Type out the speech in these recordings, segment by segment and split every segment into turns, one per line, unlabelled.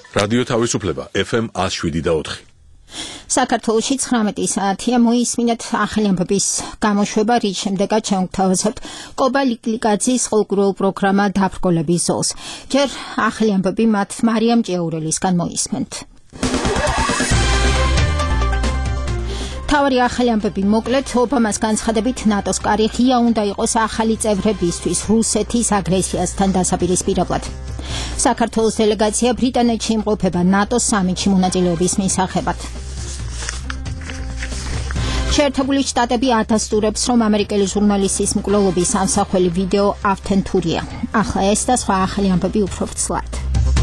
რადიო თავისუფლება FM 107.4.
საქართველოში 19 საათია მოისმინეთ ახალი ამბების გამოშვება, რის შემდეგაც შევთავაზებთ კობა ლიკლიკაძის ყოველკვირეულ პროგრამა დაბრკოლების ზოლს. ჯერ ახალი ამბები მათ მარიამ ჭეურელისგან მოისმენთ. თავი ახალი ამბები მოკლედ, ობამას განცხადებით ნატოს კარი ღია უნდა იყოს ახალი წევრებისთვის რუსეთის აგრესიასთან დასაპირისპირებლად. საქართველოს დელეგაცია ბრიტანეთში იმყოფება ნატოს სამიტში მონაწილეობის მისაღებად. შეერთებული შტატები ადასტურებს, რომ ამერიკელი ჟურნალისტის მკვლელობის ამსახველი ვიდეო ავთენტურია. ახლა ეს და სხვა ახალი ამბები უფრო ვრცლად.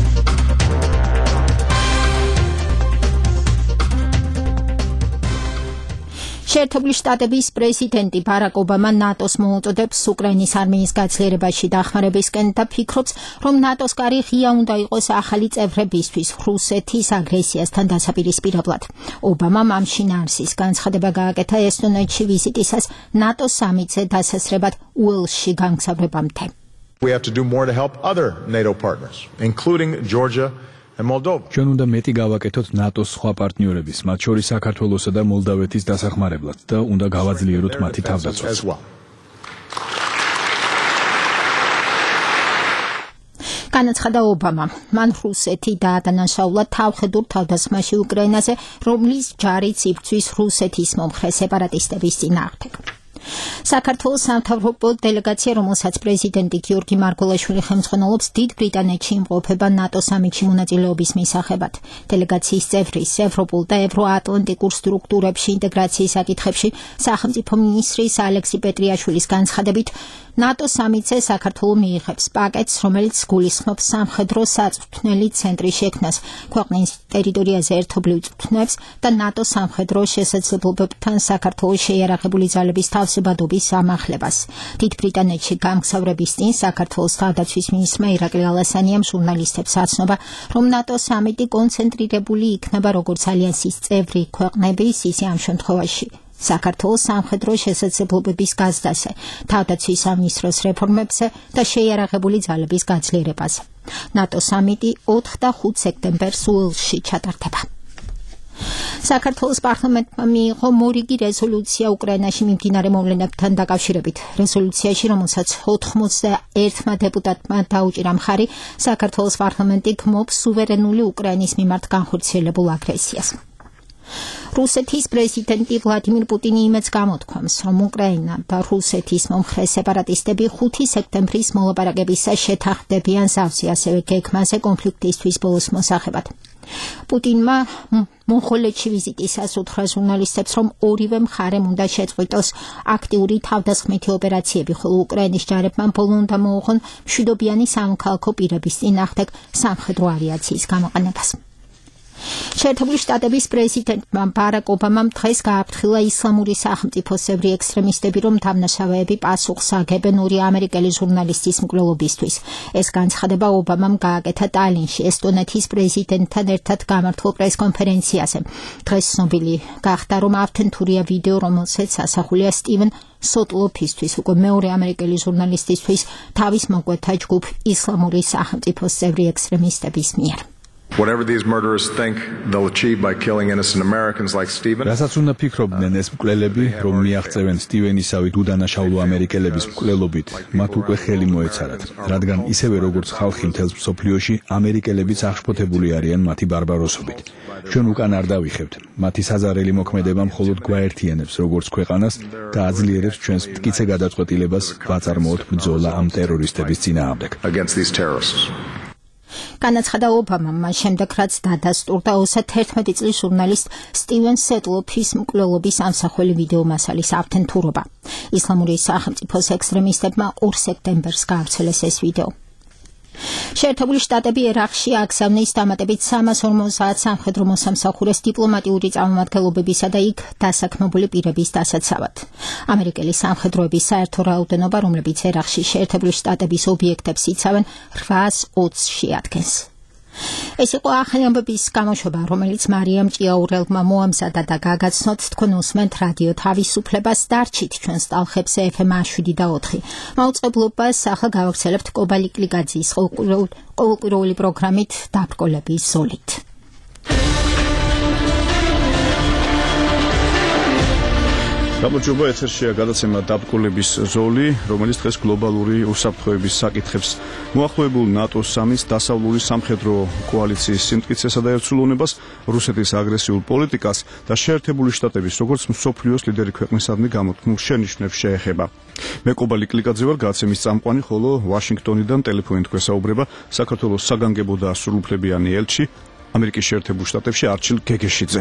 შეერთებული შტატების პრეზიდენტი ბარაკ ობამა ნატოს მოუწოდებს უკრაინის არმიის გაძლიერებაში დახმარებისკენ და ფიქრობს, რომ ნატოს კარი ღია უნდა იყოს ახალი წევრებისთვის რუსეთის აგრესიასთან დასაპირისპირებლად. ობამამ ამ შინაარსის განცხადება გააკეთა ესტონეთში ვიზიტისას ნატოს სამიტზე დასასრებად უელსში გამგზავრებამდე.
We have to do more to help other NATO partners, including Georgia and Moldova.
ჩვენ უნდა მეტი გავაკეთოთ ნატოს სხვა პარტნიორების, მათ შორის საქართველოსა და მოლდავეთის დასახმარებლად და უნდა გავაძლიეროთ მათი თავდაცვაც.
განაცხადა ობამა, მან რუსეთი დაადანაშაულა თავხედურ თავდასხმაში უკრაინაზე, რომლის ჯარიც იბრძვის რუსეთის მომხრე სეპარატისტების წინააღმდეგ. საქართველოს სამთავრობო დელეგაცია, რომელსაც პრეზიდენტი გიორგი მარგველაშვილი ხელმძღვანელობს, დიდ ბრიტანეთში იმყოფება ნატოს სამიტში მონაწილეობის მისაღებად. დელეგაციის წევრის ევროპულ და ევროატლანტიკურ სტრუქტურებში ინტეგრაციის საკითხებში სახელმწიფო მინისტრის ალექსი პეტრიაშვილის განცხადებით, ნატოს სამიტზე საქართველო მიიღებს პაკეტს, რომელიც გულისხმობს სამხედრო საწვრთნელი ცენტრის შექმნას ქვეყნის ტერიტორიაზე ერთობლივ წვრთნებს და ნატოს სამხედრო შესაძლებლობებთან საქართველოს შეიარაღებული ძალების თავსებადობის ამახლებას. დიდ ბრიტანეთში გამგზავრების წინ საქართველოს თავდაცვის მინისტრმა ირაკლი ალასანიამ ჟურნალისტებს აცნობა, რომ ნატოს სამიტი კონცენტრირებული იქნება როგორც ალიანსის წევრი ქვეყნების, ისე ამ შემთხვევაში საქართველოს სამხედრო შესაძლებლობების გაზრდაზე, თავდაცვის სამინისტროს რეფორმებზე და შეიარაღებული ძალების გაძლიერებაზე. ნატოს სამიტი 4 და 5 სექტემბერს უელსში ჩატარდება. საქართველოს პარლამენტმა მიიღო მორიგი რეზოლუცია უკრაინაში მიმდინარე მოვლენებთან დაკავშირებით. რეზოლუციაში, რომელსაც 81 დეპუტატმა დაუჭირა მხარი, საქართველოს პარლამენტი გმობს სუვერენული უკრაინის მიმართ განხორციელებულ აგრესიას. რუსეთის პრეზიდენტი ვლადიმირ პუტინი იმედს გამოთქვამს, რომ უკრაინა და რუსეთის მომხრე სეპარატისტები 5 სექტემბრის მოლაპარაკებისას შეთანხმდებიან ზავზე, ასევე გეგმაზე კონფლიქტისთვის ბოლოს მოსაღებად. პუტინმა მონღოლეთში ვიზიტისას უთხრა ჟურნალისტებს, რომ ორივე მხარემ უნდა შეწყვიტოს აქტიური თავდასხმითი ოპერაციები, ხოლო უკრაინის ჯარებმა ბოლო უნდა მოუღონ მშვიდობიანი სამოქალაქო პირების წინააღმდეგ სამხედრო ავიაციის გამოყენებას. შეერთებული შტატების პრეზიდენტმა ბარაკ ობამამ დღეს გააფრთხილა ისლამური სახელმწიფოსებრი ექსტრემისტები, რომ დამნაშავეები პასუხს აგებენ ორი ამერიკელი ჟურნალისტის მკვლელობისთვის. ეს განცხადება ობამამ გააკეთა ტალინში ესტონეთის პრეზიდენტთან ერთად გამართულ პრესკონფერენციაზე. დღეს ცნობილი გახდა, რომ ავთენტურია ვიდეო, რომელსაც ასახულია სტივენ სოტლოფისთვის, უკვე მეორე ამერიკელი ჟურნალისტისთვის თავის მოკვეთა ჯგუფ ისლამური სახელმწიფოსებრი ექსტრემისტების მიერ.
Whatever these murderers think they'll achieve by killing innocent Americans like Stephen.
რასაც უნდა ფიქრობდნენ ეს მკვლელები, რომ მიაღწევენ სტივენისავით უდანაშაულო ამერიკელების მკვლელობით, მათ უკვე ხელი მოეცარათ, რადგან ისევე როგორც ხალხი მთელს მსოფლიოში, ამერიკელებიც აღშფოთებული არიან მათი ბარბაროსობით. ჩვენ უკან არ დავიხებთ. მათი საზარელი მოქმედება მხოლოდ გვაერთიანებს როგორც ქვეყანას და აძლიერებს ჩვენს მტკიცე გადაწყვეტილებას ვაწარმოოთ ბრძოლა ამ ტერორისტების წინააღმდეგ.
განაცხადა ობამამ მას შემდეგ, რაც დადასტურდა 31 წლის ჟურნალისტ სტივენ სეტლოფის მკვლელობის ამსახველი ვიდეო მასალის ავთენტურობა. ისლამური სახელმწიფოს ექსტრემისტებმა 2 სექტემბერს გაავრცელეს ეს ვიდეო. შეერთებული შტატები ერაყში აგზავნის დამატებით 350 სამხედრო მოსამსახურეს დიპლომატიური წარმომადგენლობებისა და იქ დასაქმებული პირების დასაცავად. ამერიკელი სამხედროების საერთო რაოდენობა, რომლებიც ერაყში შეერთებული შტატების ობიექტებს იცავენ, 820-ში ადგენს. ეს იყო ახალამბების გამოშვება, რომელიც მარიამ ჭიაურელმა მოამზადა და გაგაცნოთ თქვენ უსმენთ რადიო თავისუფლებას დარჩით ჩვენს ტალღებს FM 107.4. მაუწყებლობას ახლა გავაგრძელებთ კობალი კლიკაძის ყოველკვირეული პროგრამით დაბრკოლების ზოლით.
გამარჯობა, ეთერშია გადაცემა დაბრკოლების ზოლი, რომელიც დღეს გლობალური უსაფრთხოების საკითხებს მოახლოებულ ნატოს სამის დასავლური სამხედრო კოალიციის სიმტკიცესა და ერთსულოვნებას, რუსეთის აგრესიულ პოლიტიკას და შეერთებული შტატების როგორც მსოფლიოს ლიდერი ქვეყნისადმი გამოთქმულ შენიშვნებს შეეხება. მე კობალი კლიკაძე ვარ, გადაცემის წამყვანი, ხოლო ვაშინგტონიდან ტელეფონით გვესაუბრება საქართველოს საგანგებო და სრულუფლებიანი ელჩი ამერიკის შეერთებულ შტატებში არჩილ გეგეშიძე.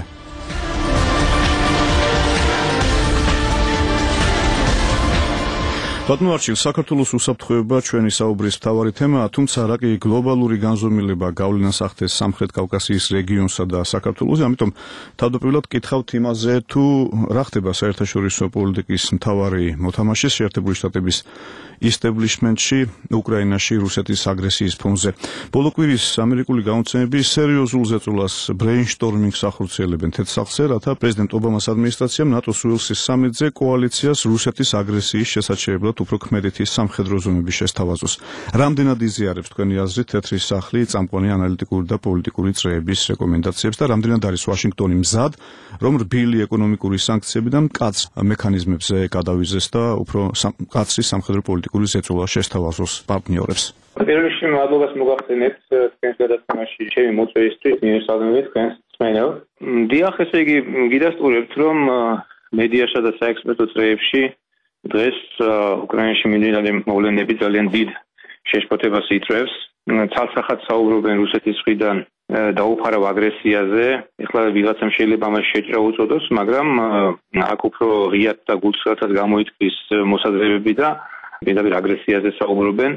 ბატონო არჩილ, საქართველოს უსაფრთხოება ჩვენი საუბრის მთავარი თემაა, თუმცა რა კი გლობალური განზომილება გავლენას ახდენს სამხრეთ კავკასიის რეგიონსა და საქართველოზე, ამიტომ თავდაპირველად გკითხავთ იმაზე, თუ რა ხდება საერთაშორისო პოლიტიკის მთავარი მოთამაშის შეერთებული შტატების ისტებლიშმენტში უკრაინაში რუსეთის აგრესიის ფონზე. ბოლო კვირის ამერიკული გამოცემები სერიოზულ ზეწოლას ბრეინშტორმინგს ახორციელებენ თეთრ სახლზე, რათა პრეზიდენტ ობამას ადმინისტრაციამ ნატოს უელსის სამიტზე კოალიციას რუსეთის აგრესიის შესაჩერებლად უფრო ქმედითი სამხედრო ზომების შესთავაზოს. რამდენად იზიარებს თქვენი აზრით თეთრი სახლი წამყვანი ანალიტიკური და პოლიტიკური წრეების რეკომენდაციებს და რამდენად არის ვაშინგტონი მზად, რომ რბილი ეკონომიკური სანქციები და მკაც მექანიზმებზე გადავიზეს და უფრო მკაცრი სამხედრო პოლიტიკური ზეწოლა შესთავაზოს პარტნიორებს.
პირველ რიგში მადლობას მოგახსენებთ თქვენს გადაცემაში ჩემი მოწვევისთვის მიესალმებით თქვენს მსმენელს. დიახ, ესე იგი გიდასტურებთ, რომ მედიასა და საექსპერტო წრეებში დღეს უკრაინაში მიმდინარე მოვლენები ძალიან დიდ შეშფოთებას იწვევს. ცალსახად საუბრობენ რუსეთის მხრიდან დაუფარავ აგრესიაზე. ეხლა ვიღაცამ შეიძლება ამას შეჭრა უწოდოს, მაგრამ აქ უფრო ღიად და გულწრფელად გამოიწვის მოსაზრებები და პირდაპირ აგრესიაზე საუბრობენ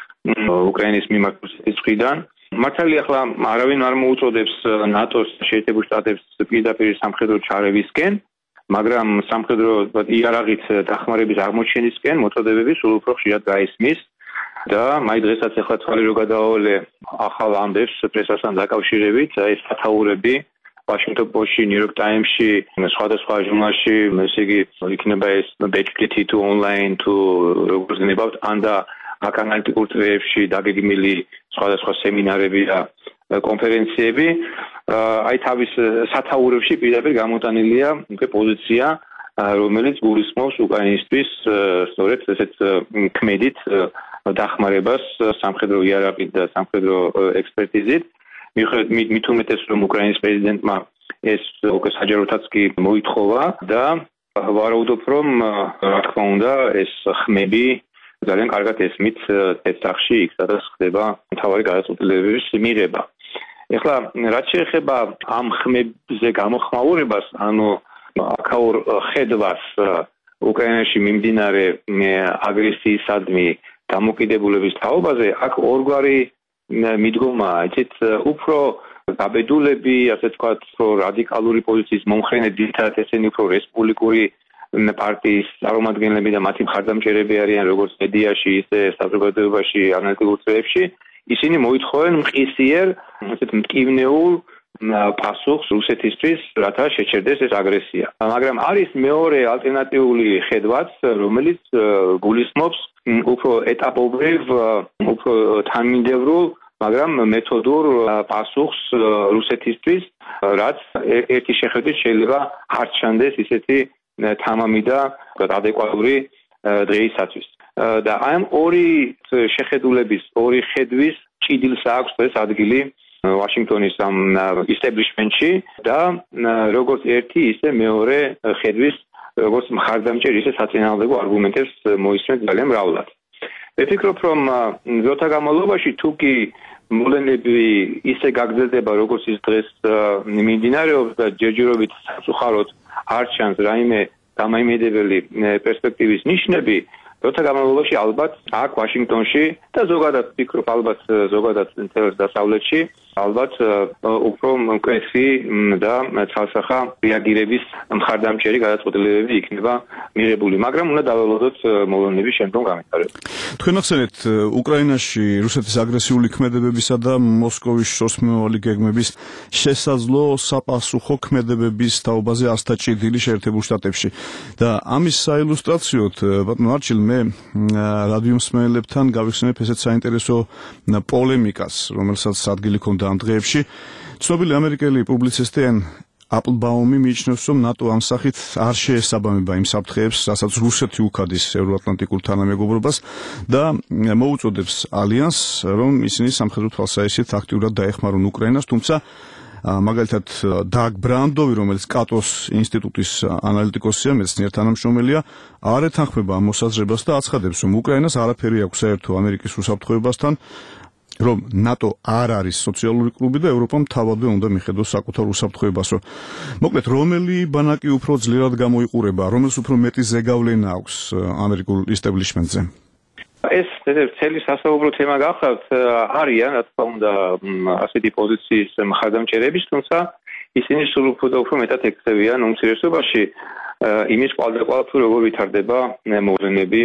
უკრაინის მიმართ რუსეთის მხრიდან. მართალია ახლა არავინ არ მოუწოდებს ნატოს შეერთებულ შტატებს პირდაპირ სამხედრო ჩარევისკენ, მაგრამ სამხედრო იარაღით დახმარების აღმოჩენისკენ მოწოდებები სულ უფრო ხშირად გაისმის და მაი დღესაც ახლა თვალი რო გადაავალე ახალ ამბებს პრესასთან დაკავშირებით, ეს სათაურები Washington Post-ში, New York Times-ში, სხვადასხვა ჟურნალში, ესე იგი იქნება ეს ბეჭდითი თუ ონლაინ თუ როგორც გნებავთ, ან და აქ ანალიტიკურ წრეებში დაგეგმილი სხვადასხვა სემინარები და კონფერენციები. აი თავის სათაურებში პირდაპირ გამოტანილია უკვე პოზიცია, რომელიც გულისხმობს უკრაინისთვის სწორედ ესეთ ქმედით დახმარებას სამხედრო იარაღით და სამხედრო ექსპერტიზით. მით უმეტეს რომ უკრაინის პრეზიდენტმა ეს უკვე საჯაროთაც კი მოითხოვა და ვარაუდობ რომ რა თქმა უნდა ეს ხმები ძალიან კარგად ესმით თეთრსახლში იქ სადაც ხდება მთავარი გადაწყვეტილებების მიღება. ეხლა რაც შეეხება ამ ხმებზე გამოხმაურებას, ანუ აქაურ ხედვას უკრაინაში მიმდინარე აგრესიისადმი დამოკიდებულების თაობაზე, აქ ორგვარი მიდგომაა, იცით, უფრო გაბედულები, ასე ვთქვათ, რადიკალური პოზიციის მომხრენი ძირითადად ესენი უფრო რესპუბლიკური პარტიის წარმომადგენლები და მათი მხარდამჭერები არიან როგორც მედიაში, ისე საზოგადოებაში, ანალიტიკურ წრეებში. ისინი მოითხოვენ მყისიერ, ასეთ მტკივნეულ პასუხს რუსეთისთვის, რათა შეჩერდეს ეს აგრესია. მაგრამ არის მეორე ალტერნატიული ხედვაც, რომელიც გულისხმობს უფრო ეტაპობრივ, უფრო თანმიმდევრულ, მაგრამ მეთოდურ პასუხს რუსეთისთვის, რაც ერთი შეხედვით შეიძლება არ ჩანდეს ისეთი თამამი და ადეკვატური დღეისათვის. და ამ ორი შეხედულების, ორი ხედვის ჭიდილს აქვს ეს ადგილი ვაშინგტონის ამ ისტებლიშმენტში და როგორც ერთი, ისე მეორე ხედვის, როგორც მხარდამჭერ, ისე საწინააღმდეგო არგუმენტებს მოისმენთ ძალიან მრავლად. მე ვფიქრობ, რომ დროთა განმავლობაში თუ კი მოვლენები ისე გაგრძელდება, როგორც ის დღეს მიმდინარეობს და ჯერჯერობით საწუხაროდ არ ჩანს რაიმე დამაიმედებელი პერსპექტივის ნიშნები, როცა განმავლობაში ალბათ აქ ვაშინგტონში და ზოგადად ვფიქრობ ალბათ ზოგადად მთელ დასავლეთში ალბათ უფრო მკვეთრი და ცალსახა რეაგირების მხარდამჭერი გადაწყვეტილებები იქნება მიღებული, მაგრამ უნდა დაველოდოთ მოვლენების შემდგომ განვითარებას.
თქვენ ახსენეთ უკრაინაში რუსეთის აგრესიული ქმედებებისა და მოსკოვის შორსმემავალი გეგმების შესაძლო საპასუხო ქმედებების თაობაზე ასთა ჭიდილი შეერთებულ შტატებში და ამის საილუსტრაციოდ ბატონო არჩილ მე რადიო მსმენელებთან გავიხსენებ ესეთ საინტერესო პოლემიკას, რომელსაც ადგილი ჰქონდა ამ დღეებში. ცნობილი ამერიკელი პუბლიცისტი აპლბაუმი მიიჩნევს, რომ ნატო ამ სახით არ შეესაბამება იმ საფრთხეებს, რასაც რუსეთი უქადის ევროატლანტიკურ თანამეგობრობას და მოუწოდებს ალიანსს, რომ ისინი სამხედრო თვალსაჩინით აქტიურად დაეხმარონ უკრაინას, თუმცა მაგალითად დაგ ბრანდოვი, რომელიც კატოს ინსტიტუტის ანალიტიკოსია, მეცნიერ თანამშრომელია, არ ეთანხმება ამ მოსაზრებას და აცხადებს, რომ უკრაინას არაფერი აქვს საერთო ამერიკის უსაფრთხოებასთან, რომ ნატო არ არის სოციალური კლუბი და ევროპამ თავადვე უნდა მიხედოს საკუთარ უსაფრთხოებასო. მოკლედ, რომელი ბანაკი უფრო ძლიერად გამოიყურება, რომელს უფრო მეტი ზეგავლენა აქვს ამერიკულ ისტაბლიშმენტზე?
ეს წელი სასაუბრო თემა გახლავთ, არიან, რა თქმა უნდა, ასეთი პოზიციის მხარდამჭერების, თუმცა ისინი სულ უფრო მეტად ექცევიან უმცირესობაში იმის კვალდაკვალ თუ როგორ ვითარდება მოვლენები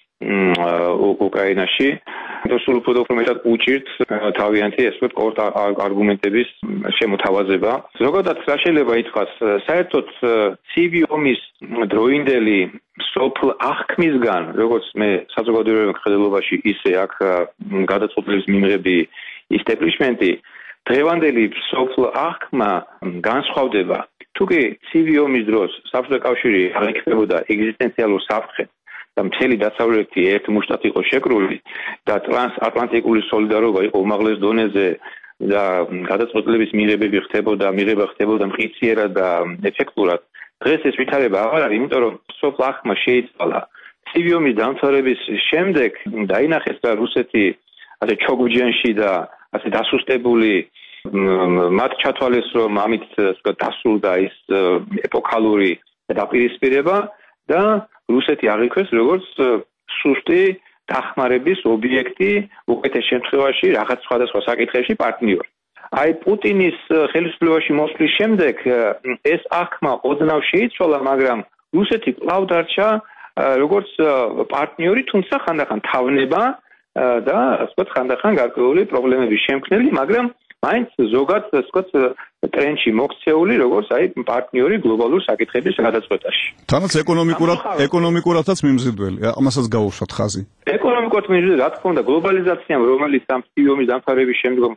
უკრაინაში. სულ უფრო მეტად უჭირთ თავიანთი ეს ვთქვათ არგუმენტების შემოთავაზება. ზოგადად რა შეიძლება ითქვას, საერთოდ ცივი ომის დროინდელი სოფლ აღქმისგან, როგორც მე საზოგადოებრივ მხედველობაში, ისე აქ გადაწყვეტილების მიმღები ისტაბლიშმენტი, დღევანდელი სოფლ აღქმა განსხვავდება. თუკი ცივი ომის დროს საბჭოთა კავშირი არ იქნებოდა ეგზისტენციალურ საფრთხედ და მთელი დასავლეთი ერთ მუშტად იყო შეკრული და ტრანსატლანტიკური სოლიდარობა იყო უმაღლეს დონეზე და გადაწყვეტილების მიღება ხდებოდა მყისიერად და ეფექტურად. დღეს ეს ვითარება აღარ არის, იმიტომ რომ სოფლ აღქმა შეიცვალა. ცივი ომის დამთავრების შემდეგ დაინახეს და რუსეთი ასე ჩოგბჯენში და ასე დასუსტებული მათ ჩათვალეს, რომ ამით დასრულდა ის ეპოქალური დაპირისპირება და რუსეთი აღიქვეს როგორც სუსტი დახმარების ობიექტი, უკეთეს შემთხვევაში რაღაც სხვადასხვა საკითხებში პარტნიორი. აი პუტინის ხელისუფლებაში მოსვლის შემდეგ ეს აღქმა ოდნავ შეიცვალა, მაგრამ რუსეთი კვლავ დარჩა როგორც პარტნიორი, თუმცა ხანდახან თავნება და ასე ხანდახან გარკვეული პრობლემების შემქმნელი, მაგრამ მაინც ზოგად ტრენდში მოქცეული, როგორც აი პარტნიორი გლობალურ საკითხების გადაწყვეტაში.
თანაც ეკონომიკურადაც მიმზიდველი, ამასაც გაუშვათ ხაზი.
ეკონომიკურად მიმზიდველი, რა თქმა უნდა, გლობალიზაციამ, რომელიც ამ ცივი ომის დამთავრების შემდგომ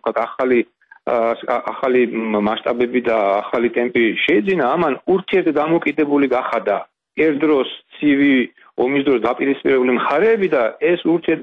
ახალი მასშტაბები და ახალი ტემპი შეეძინა, ამან ურთიერთდამოკიდებული გახადა ერთ დროს ცივი ომის დროს დაპირისპირებული მხარეები და ეს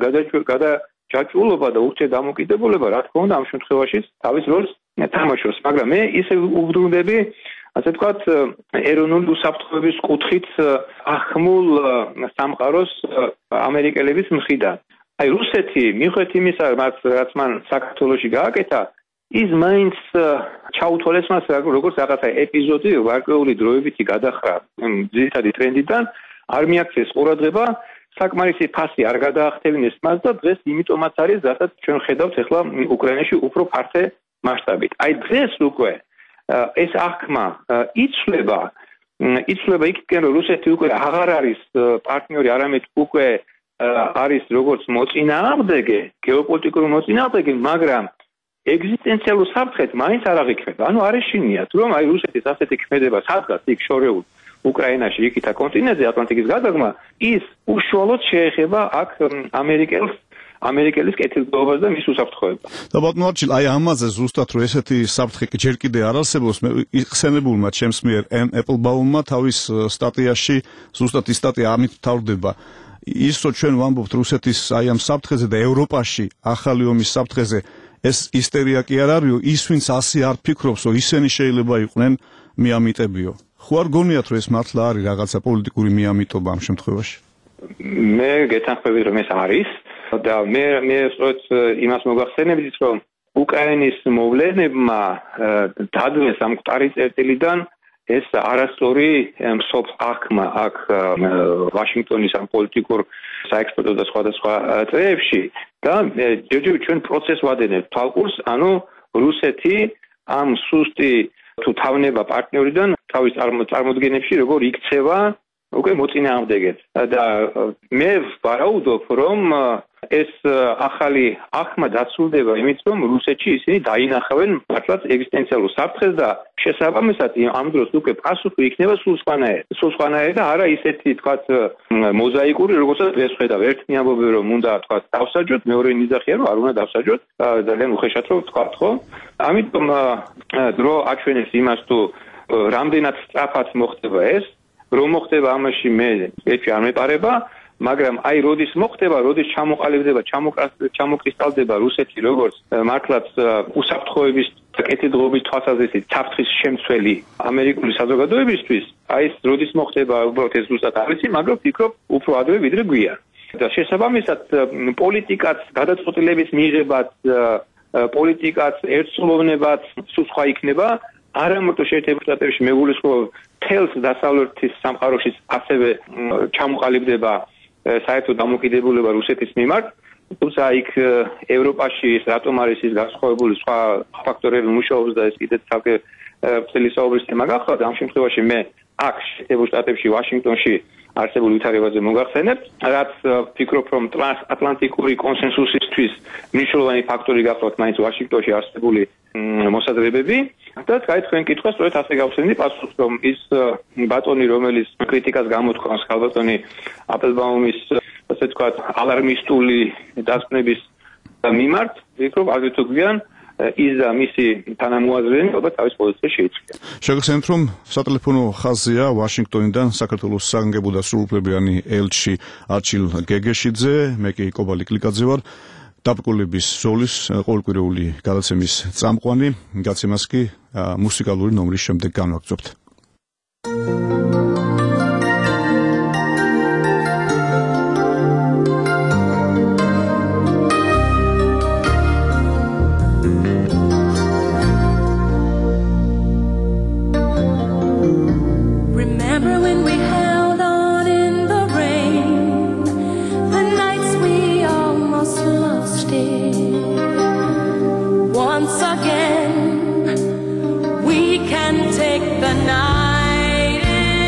ჯაჭვულობა და ურთიერთდამოკიდებულება, რა თქმა უნდა, ამ შემთხვევაში თავის როლს თამაშობს, მაგრამ მე ისე უბრუნდები, ასე ვთქვათ, ეროვნული უსაფრთხოების კუთხით ახმულ სამყაროს ამერიკელების მხრიდან. აი რუსეთი, მიუხედავად იმისა, რაც მან საქართველოში გააკეთა, ის მაინც ჩაუთვალეს მას როგორც რაღაცა ეპიზოდი, გარკვეული დროებითი გადახრა ძირითადი ტრენდიდან, არ მიაქცეს ყურადღება, საკმარისი ფასი არ გადაახტევინეს მას და დღეს იმიტომაც არის, რასაც ჩვენ ხედავთ ახლა უკრაინაში უფრო ფართე მასშტაბით. აი დღეს უკვე ეს აღქმა იცვლება იქითკენ, რომ რუსეთი უკვე აღარ არის პარტნიორი, არამედ უკვე არის როგორც მოწინააღმდეგე, გეოპოლიტიკური მოწინააღმდეგე, მაგრამ ეგზისტენციალურ საფრთხედ მაინც არ აღიქმება. ანუ არ ეშინიათ, რომ აი რუსეთის ასეთი ქმედება სადღაც იქ შორეულ უკრაინაში, იქითა კონტინენტზე, ატლანტიკის გადაღმა, ის უშუალოდ შეეხება აქ ამერიკელის კეთილდღეობას და მის უსაფრთხოებას.
და ბატონო არჩილ, აი ამაზე ზუსტად რომ ესეთი საფრთხე ჯერ კიდე არ არსებობს, მე იხსენებულმა ჩემს მიერ ეპლბაუმმა თავის სტატიაში, ზუსტად ის სტატია ამით თავდება. ის რომ ჩვენ ვამბობთ რუსეთის აი ამ საფრთხეზე და ევროპაში ახალი ომის საფრთხეზე, ეს ისტერია კი არ არისო, ის ვინც ასე არ ფიქრობს, რომ ისინი შეიძლება იყვნენ მიამიტებიო. ხო არ გონიათ, რომ ეს მართლა არის რაღაცა პოლიტიკური მიამიტობა ამ შემთხვევაში?
მე გეთანხმებით, რომ ეს არის და მე სწორედ იმას მოგახსენებდით, რომ უკრაინის მოვლენებმა დადვეს ამ მკვდარი წერტილიდან ეს არასწორი მსოფლ აღქმა აქ ვაშინგტონის ამ პოლიტიკურ საექსპერტო და სხვადასხვა წრეებში და ჯერჯერობით ჩვენ პროცესს ვადენებთ თვალყურს, ანუ რუსეთი ამ სუსტი თუ თავნება პარტნიორიდან თავის წარმოდგენებში როგორ იქცევა უკვე მოწინააღმდეგეთ და მე ვარაუდობ რომ ეს ახალი ახმა დაცულდება იმით რომ რუსეთში ისინი დაინახავენ მართლაც ეგზისტენციალურ საფრთხეს და შესაბამისად ამ დროს უკვე პასუხი იქნება სულ სხვანაირი და არა ისეთი თქვათ მოზაიკური როგორცაც დღეს ხედავ ერთნი ამბობენ რომ უნდა თქვათ დავსაჯოთ მეორე ნიძახია რომ არ უნდა დავსაჯოთ ძალიან უხეშად რომ თქვათ ხო ამიტომ დრო აჩვენებს იმას თუ რამდენად სწრაფად მოხდება ეს რომ მოხდება ამაში მე ეჭვი არ მეპარება მაგრამ აი როდის მოხდება როდის ჩამოყალიბდება ჩამოკრისტალდება რუსეთი როგორც მართლაც უსაფრთხოების კეთილდღეობის თვალსაზრისით საფრთხის შემცველი ამერიკული საზოგადოებისთვის აი ეს როდის მოხდება უბრალოდ ეს ზუსტად არ ვიცი მაგრამ ვფიქრობ უფრო ადრე ვიდრე გვიან და შესაბამისად პოლიტიკაც გადაწყვეტილების მიღებაც პოლიტიკაც ერთსულოვნებაც სულ სხვა იქნება არა მარტო შეერთებულ შტატებში მეგულისხმობ თელს დასავლეთის სამყაროშიც ასევე ჩამოყალიბდება საერთო დამოკიდებულება რუსეთის მიმართ თუმცა იქ ევროპაში ეს რატომ არის ის განსხვავებული სხვა ფაქტორები მუშაობს და ეს კიდეც თავი წელი საუბრის თემა გახდა ამ შემთხვევაში მე აქ შეერთებულ შტატებში ვაშინგტონში არსებულ ვითარებაზე მოგახსენებთ რაც ვფიქრობ რომ ტრანსატლანტიკური კონსენსუსისთვის მნიშვნელოვანი ფაქტორი გახლავთ მაინც ვაშინგტონში არსებული მოსაზრებები და თქვენ კითხვა სწორედ ასე გავხსენდი პასუხს რომ ის ბატონი რომელიც კრიტიკას გამოთქვამს ხალბატონი აპელბაუმის ასე ვთქვათ ალარმისტული დასკვნების მიმართ ვფიქრობ აგრეთვე გვიან ის და მისი თანამოაზრენი თავის პოზიციას შეიცვლია.
შეგახსენებთ რომ სატელეფონო ხაზია ვაშინგტონიდან საქართველოს საგანგებო და სრულუფლებიანი ელჩი არჩილ გეგეშიძე, მე კი კობალი კლიკაძე ვარ. დაბრკოლების ზოლის ყოველკვირეული გადაცემის წამყვანი, გაცემას კი მუსიკალური ნომრის შემდეგ განვაგრძობთ.
Once again, we can take the night in.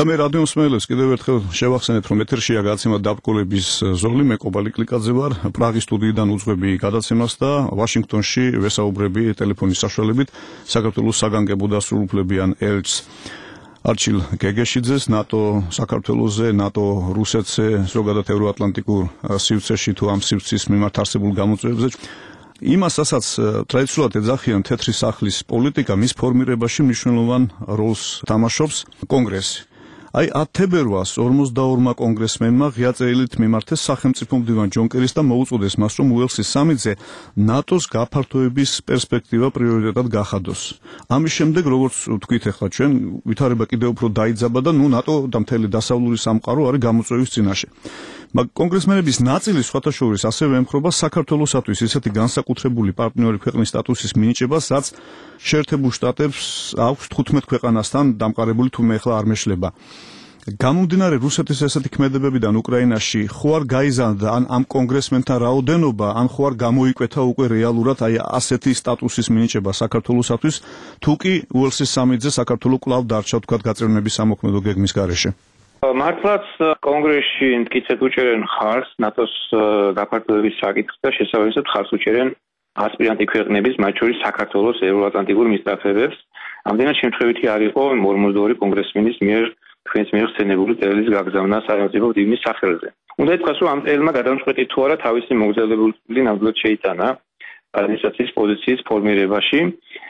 მე რადიო მსმენელებს კიდევ ერთხელ შევახსენეთ, რომ ეთერშია გადაცემა დაბრკოლების ზოლი, მე კობალი კლიკაძე ვარ, პრაღის სტუდიიდან უძღვები გადაცემას და ვაშინგტონში ვესაუბრები ტელეფონის საშუალებით საქართველოს საგანგებო და სრულუფლებიან ელჩს არჩილ გეგეშიძეს, ნატო საქართველოზე, ნატო რუსეთზე, ზოგადად ევროატლანტიკურ სივრცეში თუ ამ სივრცის მიმართ არსებულ გამოწვევებზე. იმასაც ტრადიციულად ეძახიან თეთრი სახლის პოლიტიკა, მის ფორმირებაში მნიშვნელოვან როლს თამაშობს კონგრესი. Ai 10 თებერვალს 42-მა კონგრესმენმა ღია წერილით მიმართეს სახელმწიფო მდივან ჯონ კერის და მოუწოდეს მას, რომ უელსის სამიტზე ნატოს გაფართოების პერსპექტივა პრიორიტეტად გახადოს. ამის შემდეგ, როგორც ვთქვით ახლა ჩვენ, ვითარება კიდევ უფრო დაიძაბა და ნატო და მთელი დასავლური სამყარო არის გამოწვევის წინაშე. მაგრამ კონგრესმენების ნაწილი სხვათა შორის ასევე ემხრობა საქართველოსათვის ისეთი განსაკუთრებული პარტნიორი ქვეყნის სტატუსის მინიჭებას, რაც შეერთებულ შტატებს აქვს 15 ქვეყანასთან დამყარებული, თუმცა ახლა არ მეშლება. გამომდინარე რუსეთის ესეთი ქმედებებიდან უკრაინაში ხო არ გაიზარდა ამ კონგრესმენთან რაოდენობა, ან ხო არ გამოიკვეთა უკვე რეალურად აი ასეთი სტატუსის მინიჭება საქართველოსათვის, თუ კი უელსის სამიტზე საქართველოს კვლავ დარჩა თქვათ გაწევრიანების სამოქმედო გეგმის გარეშე.
მართლაც კონგრესში მტკიცედ უჭერენ ხარს ნატოს გაფართოების საკითხს და შესაბამისად ხარს უჭერენ ასპირანტი ქვეყნების, მათ შორის საქართველოს ევროატლანტიკურ მისწრაფებებს. ამდენად შემთხვევითი არ იყო 42 კონგრესმენის მიერ თქვენს მიერ ხსენებული წერილის გაგზავნა სახელმწიფო მდივნის სახელზე. უნდა ითქვას, რომ ამ წერილმა გადამწყვეტი თუ არა თავისი მოგზაურებული ნამდვილად შეიტანა ადმინისტრაციის პოზიციის ფორმირებაში.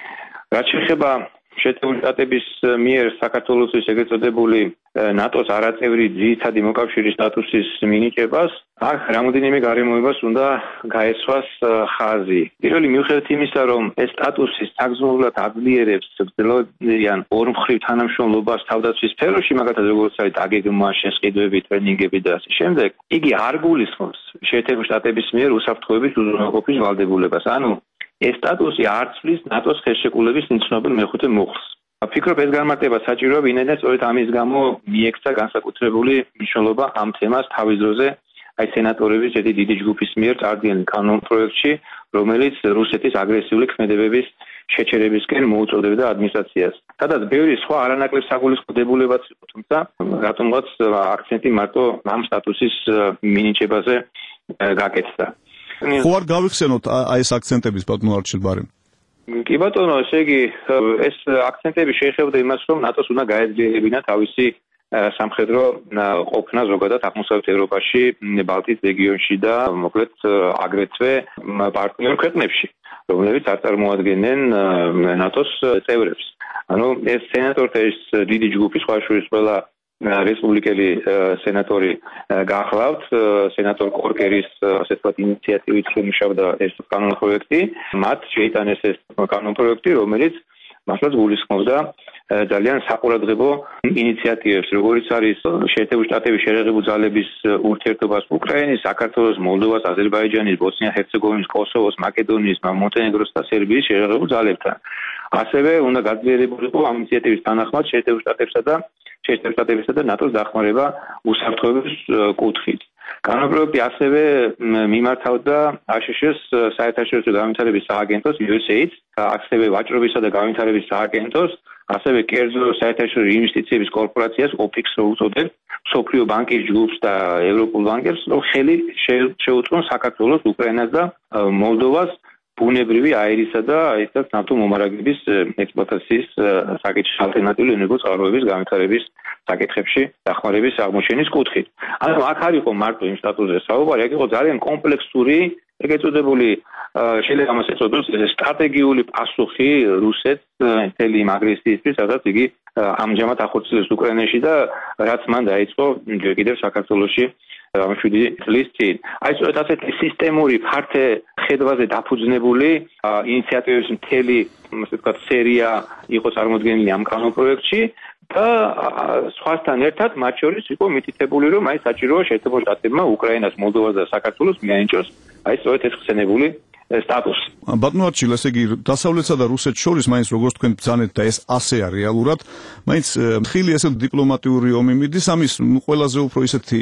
რაც შეეხება შეერთებული შტატების მიერ საქართველოსთვის ეგრეთ წოდებული ნატოს არაწევრი ძირითადი მოკავშირის სტატუსის მინიჭებას, აქ რამოდენიმე გარემოებას უნდა გაესვას ხაზი. პირველი მიუხედავად იმისა, რომ ეს სტატუსი საგრძნობლად აძლიერებს ძლიერ ორმხრივ თანამშრომლობას თავდაცვის სფეროში, მაგალითად როგორც არის დაგეგმვა, შესყიდვები, ტრენინგები და ასე შემდეგ, იგი არ გულისხმობს შეერთებული შტატების მიერ უსაფრთხოების უზრუნველყოფის ვალდებულებას. ანუ ეს სტატუსი არ ცვლის ნატოს ხელშეკრულების ნიშნობილ მეხუთე მუხლს. ვფიქრობ, ეს განმარტება საჭიროა, ვინაიდან სწორედ ამის გამო მიექცა განსაკუთრებული მნიშვნელობა ამ თემას თავის დროზე აი სენატორების ერთი დიდი ჯგუფის მიერ წარდგენილ კანონპროექტში, რომელიც რუსეთის აგრესიული ქმედებების შეჩერებისკენ მოუწოდებდა ადმინისტრაციას. სადაც ბევრი სხვა არანაკლებ საგულისხმოდებულებაც იყო, თუმცა რატომღაც აქცენტი მარტო ამ სტატუსის მინიჭებაზე გაკეთდა.
ხო არ გავიხსენოთ აი ეს აქცენტების ბატონო არჩილ ბარემ?
კი ბატონო, ესე იგი ეს აქცენტები შეეხებოდა იმას, რომ ნატოს უნდა გაეძლიერებინა თავისი სამხედრო ყოფნა ზოგადად აღმოსავლეთ ევროპაში, ბალტიის რეგიონში და მოკლედ აგრეთვე პარტნიორ ქვეყნებში, რომლებიც არ წარმოადგენენ ნატოს წევრებს. ანუ ეს სენატორთა ეს დიდი ჯგუფი, სხვა შორის ყველა რესპუბლიკელი სენატორი გახლავთ, სენატორ კორკერის ასე ვთქვათ ინიციატივით შემუშავდა ეს კანონპროექტი, მათ შეიტანეს ეს კანონპროექტი, რომელიც მართლაც გულისხმობდა ძალიან საყურადღებო ინიციატივებს, როგორიც არის შეერთებული შტატების შეერაღებული ძალების ურთიერთობას უკრაინის, საქართველოს, მოლდოვას, აზერბაიჯანის, ბოსნია-ჰერცეგოვინის, კოსოვოს, მაკედონიის, მონტენეგროს და სერბიის შეერაღებულ ძალებთან. ასევე უნდა გაძლიერებულიყო ამ ინიციატივის თანახმად შეერთებული შტატებისა და ნატოს დახმარება უსაფრთხოების კუთხით. კანონპროექტი ასევე მიმართავდა აშშ-ს საერთაშორისო განვითარების სააგენტოს USAID, ასევე ვაჭრობისა და განვითარების სააგენტოს, ასევე კერძო საერთაშორისო ინვესტიციების კორპორაციას OPIX-ს რო უწოდებთ, მსოფლიო ბანკის ჯგუფს და ევროპულ ბანკებს, რომ ხელი შეუწყონ საქართველოს, უკრაინას და მოლდოვას ბუნებრივი აირისა და აირთა ნავთობ მომარაგების ექსპლუატაციის საკითხში ალტერნატიული ენერგო წყაროების განვითარების საკითხებში დახმარების აღმოჩენის კუთხით. ანუ აქ არ იყო მარტო იმ სტატუსზე საუბარი, აქ იყო ძალიან კომპლექსური, ეგრეთ წოდებული შეიძლება ამას ეწოდოს სტრატეგიული პასუხი რუსეთს მთელი იმ აგრესიისთვის, სადაც იგი ამჟამად ახორციელებს უკრაინაში და რაც მან დაიწყო კიდევ საქართველოში ამ 7 წლის წინ. აი სწორედ ასეთი სისტემური ფართე ხედვაზე დაფუძნებული ინიციატივების მთელი, ასე ვთქვათ, სერია იყო წარმოდგენილი ამ კანონპროექტში და სხვასთან ერთად მათ შორის იყო მითითებული, რომ აი საჭიროა შეერთებულ შტატებმა უკრაინას, მოლდოვას და საქართველოს მიაენჭოს აი სწორედ ეს ხსენებული სტატუსი.
ბატონო არჩილ, ესე იგი დასავლეთსა და რუსეთს შორის მაინც როგორც თქვენ ბრძანეთ და ეს ასეა რეალურად, მაინც ხილი ესე დიპლომატიური ომი მიდის, ამის ყველაზე უფრო ისეთი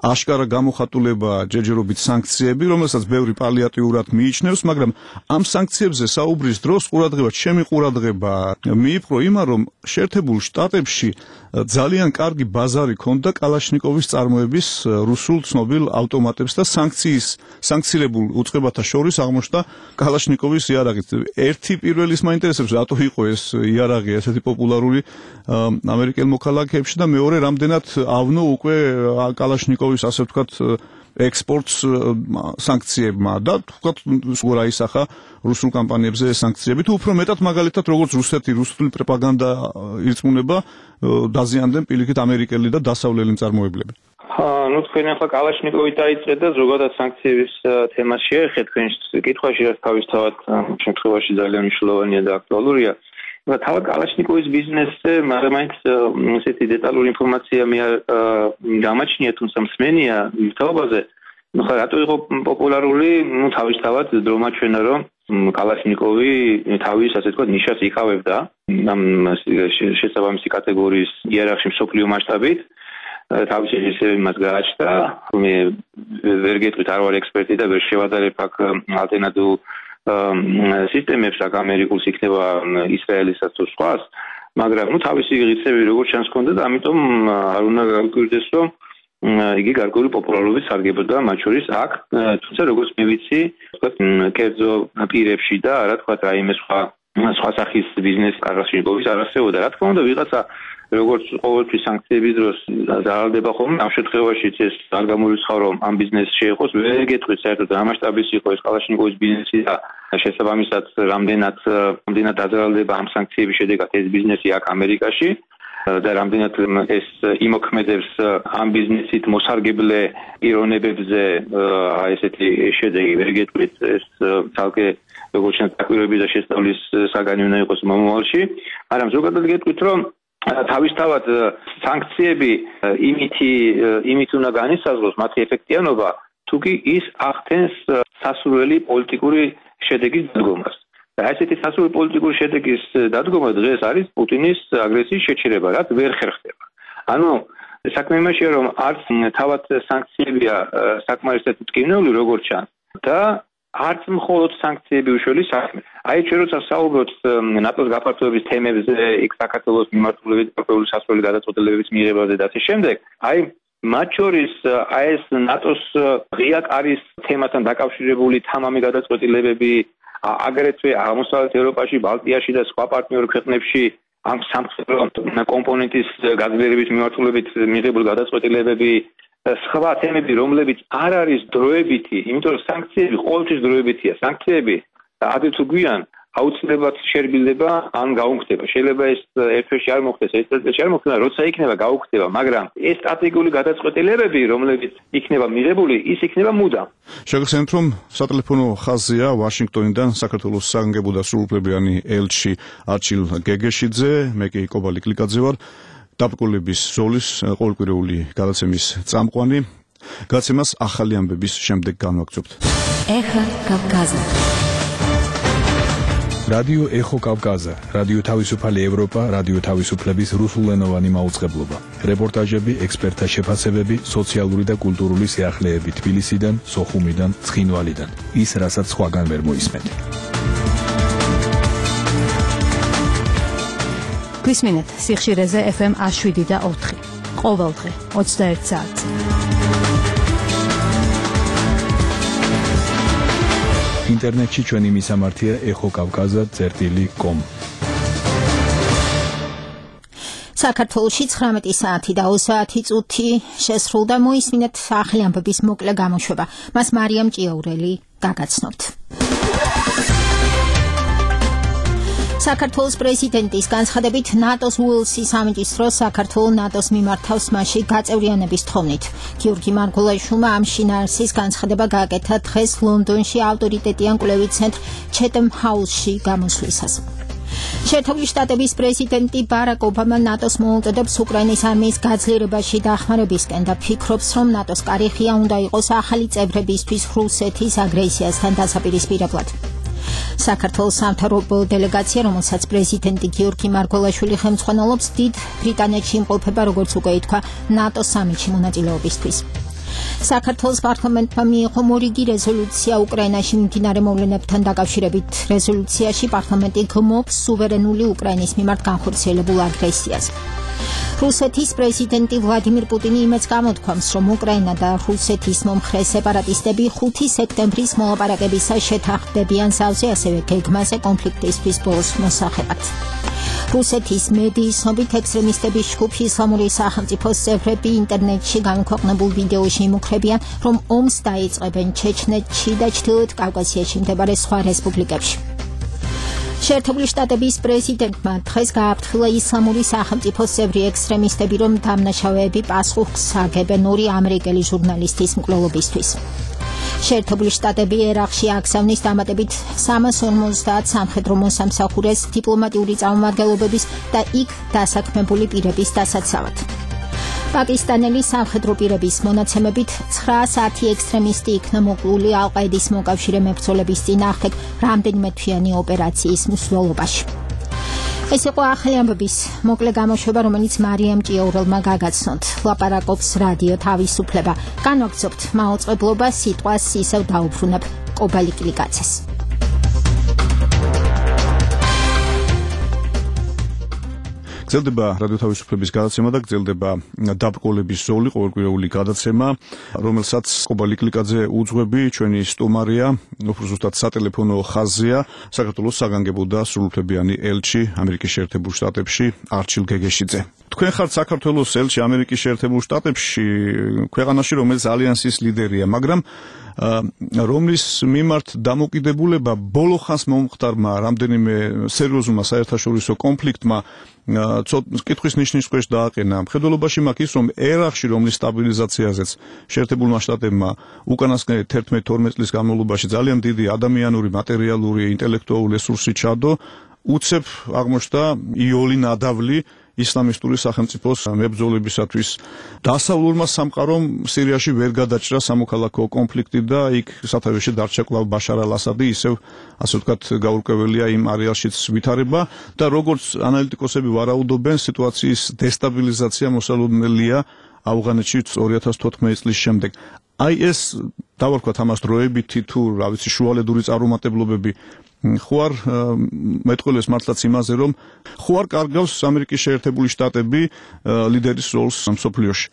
აშკარა გამოხატულება ჯერჯერობით სანქციები, რომელსაც ბევრი პალიატიურად მიიჩნევს, მაგრამ ამ სანქციებზე საუბრის დროს ყურადღება, ჩემი ყურადღება მიიპყრო იმან, რომ შეერთებულ შტატებში ძალიან კარგი ბაზარი ქონდა კალაშნიკოვის წარმოების რუსულ ცნობილ ავტომატებს და სანქცირებულ უწყებათა შორის აღმოჩნდა კალაშნიკოვის იარაღიც. ერთი პირველის მაინტერესებს, რატო იყო ეს იარაღი ესეთი პოპულარული ამერიკელ მოქალაქეებში და მეორე, რამდენად ავნო უკვე კალაშნიკოვის ასე ვთქვათ ექსპორტს სანქციებმა და ვთქვათ როგორ აისახა რუსულ კომპანიებზე სანქციები თუ უფრო მეტად მაგალითად როგორც რუსული პროპაგანდა ირწმუნება დაზიანდნენ პირიქით ამერიკელი და დასავლელი მწარმოებლები.
ну თქვენ ახლა კალაშნიკოვი დაიწყეთ და ზოგადად სანქციების თემას შეეხეთ თქვენ კითხვაში რაც თავისთავად შემთხვევაში ძალიან მნიშვნელოვანია და აქტუალურია. თავად კალაშნიკოვის ბიზნესზე მაინც ესეთი დეტალური ინფორმაცია მე გამაჩნია, თუმცა მსმენია თაობაზე. ну ხა რატო იყო პოპულარული? ну თავისთავად დრომაჩვენა რომ კალაშნიკოვი თავის ასე თქვა ნიშას იკავებდა ამ შესაბამისი კატეგორიის იერარქიაში მსოფლიო მასშტაბით. თავის ესე იმას გააჩნდა, მე ვერ გეტყვით, არ ვარ ექსპერტი და ვერ შევადარებ აქ ალტერნატიულ სისტემებს აქ ამერიკულს იქნება ისრაელისაც თუ სხვას, მაგრამ ну თავისი ღირსები როგორც ჩანს ქონდა და ამიტომ არ უნდა გავიკვირდეს რომ იგი გარკვეული პოპულარობით სარგებლობდა მათ შორის აქ, თუმცა როგორც მე ვიცი, თქვათ კერძო პირებში და რა თქვათ რაიმე სხვა სახის ბიზნეს კალაშნიკოვის არ არსებობდა. რა თქმა უნდა ვიღაცა როგორც ყოველთვის სანქციების დროს ზარალდება ხოლმე, ამ შემთხვევაშიც ეს არ გამორიცხავ რომ ამ ბიზნესს შეეხოს, ვერ გეტყვით საერთოდ რა მასშტაბის იყო ეს კალაშნიკოვის ბიზნესი და შესაბამისად რამდენად დაზარალდება ამ სანქციების შედეგად ეს ბიზნესი აქ ამერიკაში და რამდენად ეს იმოქმედებს ამ ბიზნესით მოსარგებლე პიროვნებებზე ესეთი შედეგი ვერ გეტყვით, ეს თალკე როგორც დაკვირვების და შესწავლის საგანი უნდა იყოს მომავალში, მაგრამ ზოგადად გეტყვით რომ თავისთავად სანქციები იმით უნდა განისაზღვროს მათი ეფექტიანობა, თუ კი ის ახდენს სასურველი პოლიტიკური შედეგის დადგომას. და ესეთი სასურველი პოლიტიკური შედეგის დადგომა დღეს არის პუტინის აგრესიის შეჩერება, რაც ვერ ხერხდება. ანუ საქმე იმაშია, რომ არც თავად სანქციებია საკმარისად მტკივნეული როგორც ჩანს და არც მხოლოდ სანქციები უშუალო საქმე. აი ჩვენ როცა საუბრობთ ნატოს გაფართოების თემებზე, იქ საქართველოს მიმართულებით გარკვეული სასურველი გადაწყვეტილებების მიღებაზე და ასე შემდეგ, აი მათ შორის აი ეს ნატოს ღია კარის თემასთან დაკავშირებული თამამი გადაწყვეტილებები, აგრეთვე აღმოსავლეთ ევროპაში, ბალტიაში და სხვა პარტნიორ ქვეყნებში ამ სამხედრო კომპონენტის გაძლიერების მიმართულებით მიღებული გადაწყვეტილებები სხვა თემები, რომლებიც არ არის დროებითი, იმიტომ რომ სანქციები ყოველთვის დროებითია. სანქციები ადრე თუ გვიან აუცილებლად შერბილდება ან გაუქმდება. შეიძლება ეს ერთ-ერთი არ მოხდეს, ეს ერთ-ერთი არ მოხდება, როცა იქნება გაუქმდება, მაგრამ ეს სტრატეგიული გადაწყვეტილებები, რომლებიც იქნება მიღებული, ის იქნება მუდამ.
შეგახსენებთ, რომ სატელეფონო ხაზია ვაშინგტონიდან საქართველოს საგანგებო და სრულუფლებიანი ელჩი არჩილ გეგეშიძე, მე კი კობალი კლიკაძე ვარ. დაბრკოლების ზოლის ყოველკვირეული გადაცემის წამყვანი. გადაცემას ახალი ამბების შემდეგ განვაგრძობთ.
ეხა კავკაზა.
რადიო ეხო კავკაზა, რადიო თავისუფალი ევროპა, რადიო თავისუფლების რუსულენოვანი მაუწყებლობა. რეპორტაჟები, ექსპერტთა შეფასებები, სოციალური და კულტურული სიახლეები თბილისიდან, სოხუმიდან, ცხინვალიდან. ის, რასაც სხვაგან ვერ მოისმენთ.
გვისმინეთ სიხშირეზე FM 107 და 4. ყოველდღე 21 საათზე.
ინტერნეტში ჩვენი მისამართია ეხოკავკაზა.com.
საქართველოში 19 საათი და 20 წუთი შესრულდა, მოისმინეთ ახალი ამბების მოკლე გამოშვება. მას მარიამ ჭიაურელი გაგაცნობთ. საქართველოს პრეზიდენტის განცხადებით ნატოს უელსის სამიტის დროს საქართველოს ნატოს მიმართავს მასში გაწევრიანების თხოვნით. გიორგი მარგულაშვილმა ამ შინაარსის განცხადება გააკეთა დღეს ლონდონში ავტორიტეტიან კვლევით ცენტრ ჩეთემ ჰაუსში გამოსვლისას. შეერთებული შტატების პრეზიდენტი ბარაკ ობამა ნატოს მოუწოდებს უკრაინის არმიის გაძლიერებაში დახმარებისკენ და ფიქრობს, რომ ნატოს კარი ღია უნდა იყოს ახალი წევრებისთვის რუსეთის აგრესიასთან დასაპირისპირებლად. საქართველოს სამთავრობო დელეგაცია, რომელსაც პრეზიდენტი გიორგი მარგველაშვილი ხელმძღვანელობს, დიდ ბრიტანეთში იმყოფება, როგორც უკვე ითქვა, ნატოს სამიტში მონაწილეობისთვის. საქართველოს პარლამენტმა მიიღო მორიგი რეზოლუცია უკრაინაში მიმდინარე მოვლენებთან დაკავშირებით. რეზოლუციაში პარლამენტი გმობს სუვერენული უკრაინის მიმართ განხორციელებულ აგრესიას. რუსეთის პრეზიდენტი ვლადიმირ პუტინი იმეც გამოთქვამს, რომ უკრაინა და რუსეთის მომხრე სეპარატისტები 5 სექტემბრის მოლაპარაკებისას შეთანხმდებიან ზავზე, ასევე გეგმაზე კონფლიქტისთვის ბოლოს მოსახებად. რუსეთის მედიის ცნობით ექსტრემისტების ჯგუფი ისლამური სახელმწიფოს წევრები ინტერნეტში გამოქვეყნებულ ვიდეოში იმუქრებიან, რომ ომს დაიწყებენ ჩეჩნეთში და ჩრდილოეთ კავკასიაში მდებარე სხვა რესპუბლიკებში. შეერთებული შტატების პრეზიდენტმა დღეს გააფრთხილა ისლამური სახელმწიფოს წევრი ექსტრემისტები, რომ დამნაშავეები პასუხს აგებენ 2 ამერიკელი ჟურნალისტის მკვლელობისთვის. შეერთებული შტატები ერაყში აგზავნის დამატებით 350 სამხედრო მოსამსახურეს დიპლომატიური წარმომადგენლობების და იქ დასაქმებული პირების დასაცავად. პაკისტანელი სამხედრო პირების მონაცემებით 910 ექსტრემისტი იქნა მოკლული ალ-ყაიდის მოკავშირე მებრძოლების წინააღმდეგ რამდენიმე თვიანი ოპერაციის მსვლელობაში. ეს იყო ახალი ამბების მოკლე გამოშვება, რომელიც მარიამ ჭიაურელმა გაგაცნოთ. ლაპარაკობს რადიო თავისუფლება. განვაგრძობთ მაუწყებლობა სიტყვას ისევ დაუბრუნებ კობალი კლიკაცეს.
გრძელდება რადიო თავისუფლების გადაცემა და გრძელდება დაბრკოლების ზოლი, ყოველკვირეული გადაცემა, რომელსაც კობალი კლიკაძე უძღვები, ჩვენი სტუმარია, უფრო ზუსტად სატელეფონო ხაზია, საქართველოს საგანგებო და სრულუფლებიანი ელჩი ამერიკის შეერთებულ შტატებში არჩილ გეგეშიძე. თქვენ ხართ საქართველოს ელჩი ამერიკის შეერთებულ შტატებში, ქვეყანაში, რომელიც ალიანსის ლიდერია, მაგრამ რომლის მიმართ დამოკიდებულება ბოლო ხანს მომხდარმა რამდენიმე სერიოზულმა საერთაშორისო კონფლიქტმა კითხვის ნიშნის ქვეშ დააყენა. მხედველობაში მაქვს ის, რომ ერაყში, რომლის სტაბილიზაციაზეც შეერთებულმა შტატებმა უკანასკნელი 11-12 წლის განმავლობაში ძალიან დიდი ადამიანური, მატერიალური, ინტელექტუალური რესურსი ჩადო, უცებ აღმოჩნდა იოლი ნადავლი ისლამისტური სახელმწიფოს მებრძოლებისათვის. დასავლურმა სამყარომ სირიაში ვერ გადაჭრა სამოქალაქო კონფლიქტი და იქ სათავეში დარჩა კვლავ ბაშარ ალ-ასადი, ისევ ასე ვთქვათ გაურკვეველია იმ არეალშიც ვითარება და როგორც ანალიტიკოსები ვარაუდობენ, სიტუაციის დესტაბილიზაცია მოსალოდნელია ავღანეთში 2014 წლის შემდეგ. აი ეს დავარქვათ ამას დროებითი თუ რა ვიცი შუალედური წარუმატებლობები ხო არ მეტყველებს მართლაც იმაზე, რომ ხო არ კარგავს ამერიკის შეერთებული შტატები ლიდერის როლს მსოფლიოში?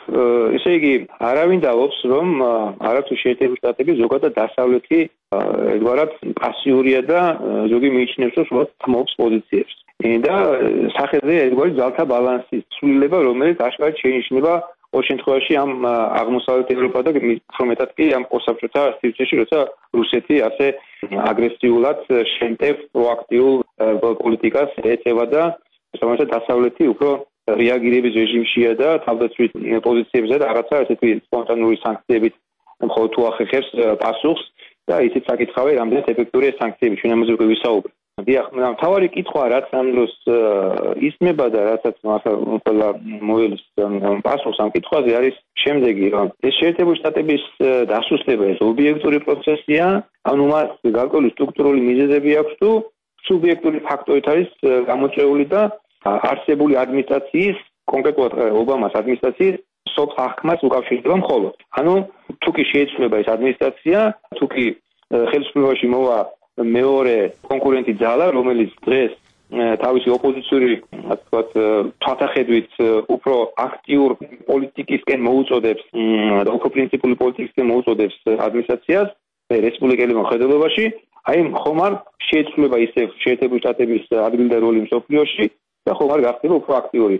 ესე იგი, არავინ დავობს, რომ არათუ შეერთებული შტატები ზოგადად დასავლეთი ერთგვარად პასიურია და ზოგი მიიჩნევს, რომ უბრალოდ თმობს პოზიციებს. და სახელზე ერთგვარი ძალთა ბალანსის ცვლილება, რომელიც აშკარად შეინიშნება ყოველ შემთხვევაში ამ აღმოსავლეთ ევროპა და უფრო მეტად კი ამ პოსტსაბჭოთა სივრცეში, როცა რუსეთი ასე აგრესიულად შემტევ პროაქტიულ პოლიტიკას ეწევა და რომელსაც დასავლეთი უფრო რეაგირების რეჟიმშია და თავდაცვით პოზიციებზე და რაღაცა ესეთი სპონტანური სანქციებით მხოლოდ თუ ახერხებს პასუხს და ისიც საკითხავი, რამდენად ეფექტურია სანქციები, ჩვენ ამაზე უკვე ვისაუბრეთ. დიახ, მთავარი კითხვა რაც ამ დროს ისმება და რასაც მართლა მოელის პასუხს ამ კითხვაზე არის შემდეგი, რომ ეს შეერთებული შტატების დასუსტება ეს ობიექტური პროცესია, ანუ მას გარკვეული სტრუქტურული მიზეზები აქვს თუ სუბიექტური ფაქტორით არის გამოწვეული და არსებული ადმინისტრაციის, კონკრეტულად ობამას ადმინისტრაციის სოფლ აღქმას უკავშირდება მხოლოდ. ანუ თუ კი შეიცვლება ეს ადმინისტრაცია, თუ კი ხელისუფლებაში მოვა მეორე კონკურენტი ძალა, რომელიც დღეს თავისი ოპოზიციური, ასე ვთქვათ, თვალსაჩინით უფრო აქტიურ პოლიტიკისკენ მოუწოდებს და უფრო პრინციპული პოლიტიკისკენ მოუწოდებს ადმინისტრაციას რესპუბლიკელი მოხდელობაში, აი ხომ არ შეიცვლება ისევ შეერთებული შტატების ადგილი და როლი მსოფლიოში და ხომ არ გახდება უფრო აქტიური.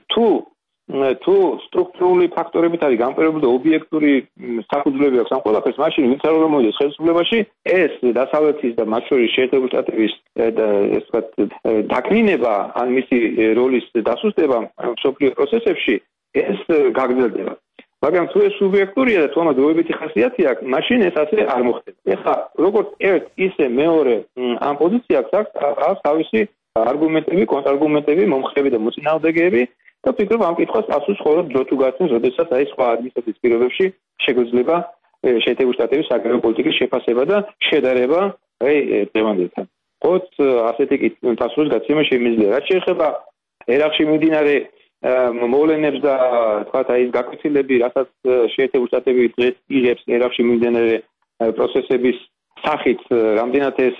თუ სტრუქტურული ფაქტორებით არის გამყარებული და ობიექტური საფუძვლები აქვს ამ ყველაფერს, მაშინ ვინც არ მომოდის ხელისუფლებაში, ეს დასავლეთის და მათ შორის შეერთებული შტატების ეს ვთქვათ დაკნინება ან მისი როლის დასუსტება მსოფლიო პროცესებში ეს გაგრძელდება. მაგრამ თუ ეს სუბიექტურია და თუ ამას დროებითი ხასიათი აქვს, მაშინ ეს ასე არ მოხდება. ეხლა როგორც ერთ ისე მეორე ამ პოზიციას აქვს თავისი არგუმენტები, კონტრარგუმენტები, მომხრეები და მოწინააღმდეგეები და ვფიქრობ ამ კითხვას პასუხს მხოლოდ დრო თუ გაცნობს, როდესაც აი სხვა ადმინისტრაციის პირობებში შეგვიძლია შეერთებული შტატების საგარეო პოლიტიკის შეფასება და შედარება აი დღევანდელთან. ხოთ ასეთი პასუხის გაცემა შემიძლია. რაც შეეხება ერაყში მიმდინარე მოვლენებს და თქვათ აი ეს გაკვეთილები, რასაც შეერთებული შტატები დღეს იღებს ერაყში მიმდინარე პროცესების სახით, რამდენად ეს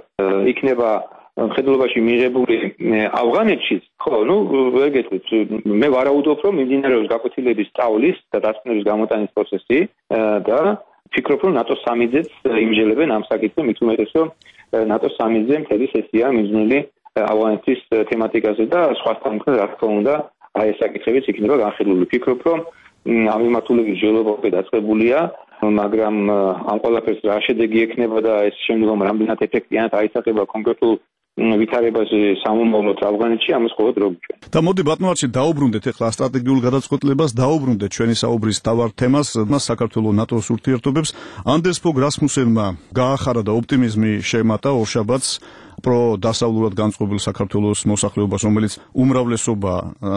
იქნება მხედველობაში მიღებული ავღანეთში, ხო, ვერ გეტყვით, მე ვარაუდობ, რომ მიმდინარეობს გაკვეთილების სწავლის და დასწრების გამოტანის პროცესი და ფიქრობ, რომ ნატოს სამიძეც იმჯელებენ ამ საკითხზე, მით უმეტეს, რომ ნატოს სამიძე მთელი სესია მიძნული ავღანეთის თემატიკაზე და სხვასთან, რა თქმა უნდა, აი ეს საკითხებიც იქნება განხილული. ფიქრობ, რომ ამ მიმართულების ჯელობა დაწყებულია, მაგრამ ამ ყველაფერს რა შედეგი ექნება და ეს შემდგომ რამდენად ეფექტიანად აისახება კონკრეტულ ვითარებაზე სამომავლოდ ავღანეთში, ამას ყოველ დრო გიჩვენ.
და მოდი ბატონო არჩი დაუბრუნდეთ ახლა სტრატეგიულ გადაწყვეტილებას, დაუბრუნდეთ ჩვენი საუბრის თავარ თემას, საქართველოს ნატოს ურთიერთობებს. ანდერს ფოგ რასმუსენმა გაახარა და ოპტიმიზმი შემატა ორშაბათს დასავლურად განწყობილ საქართველოს მოსახლეობას, რომელიც უმრავლესობა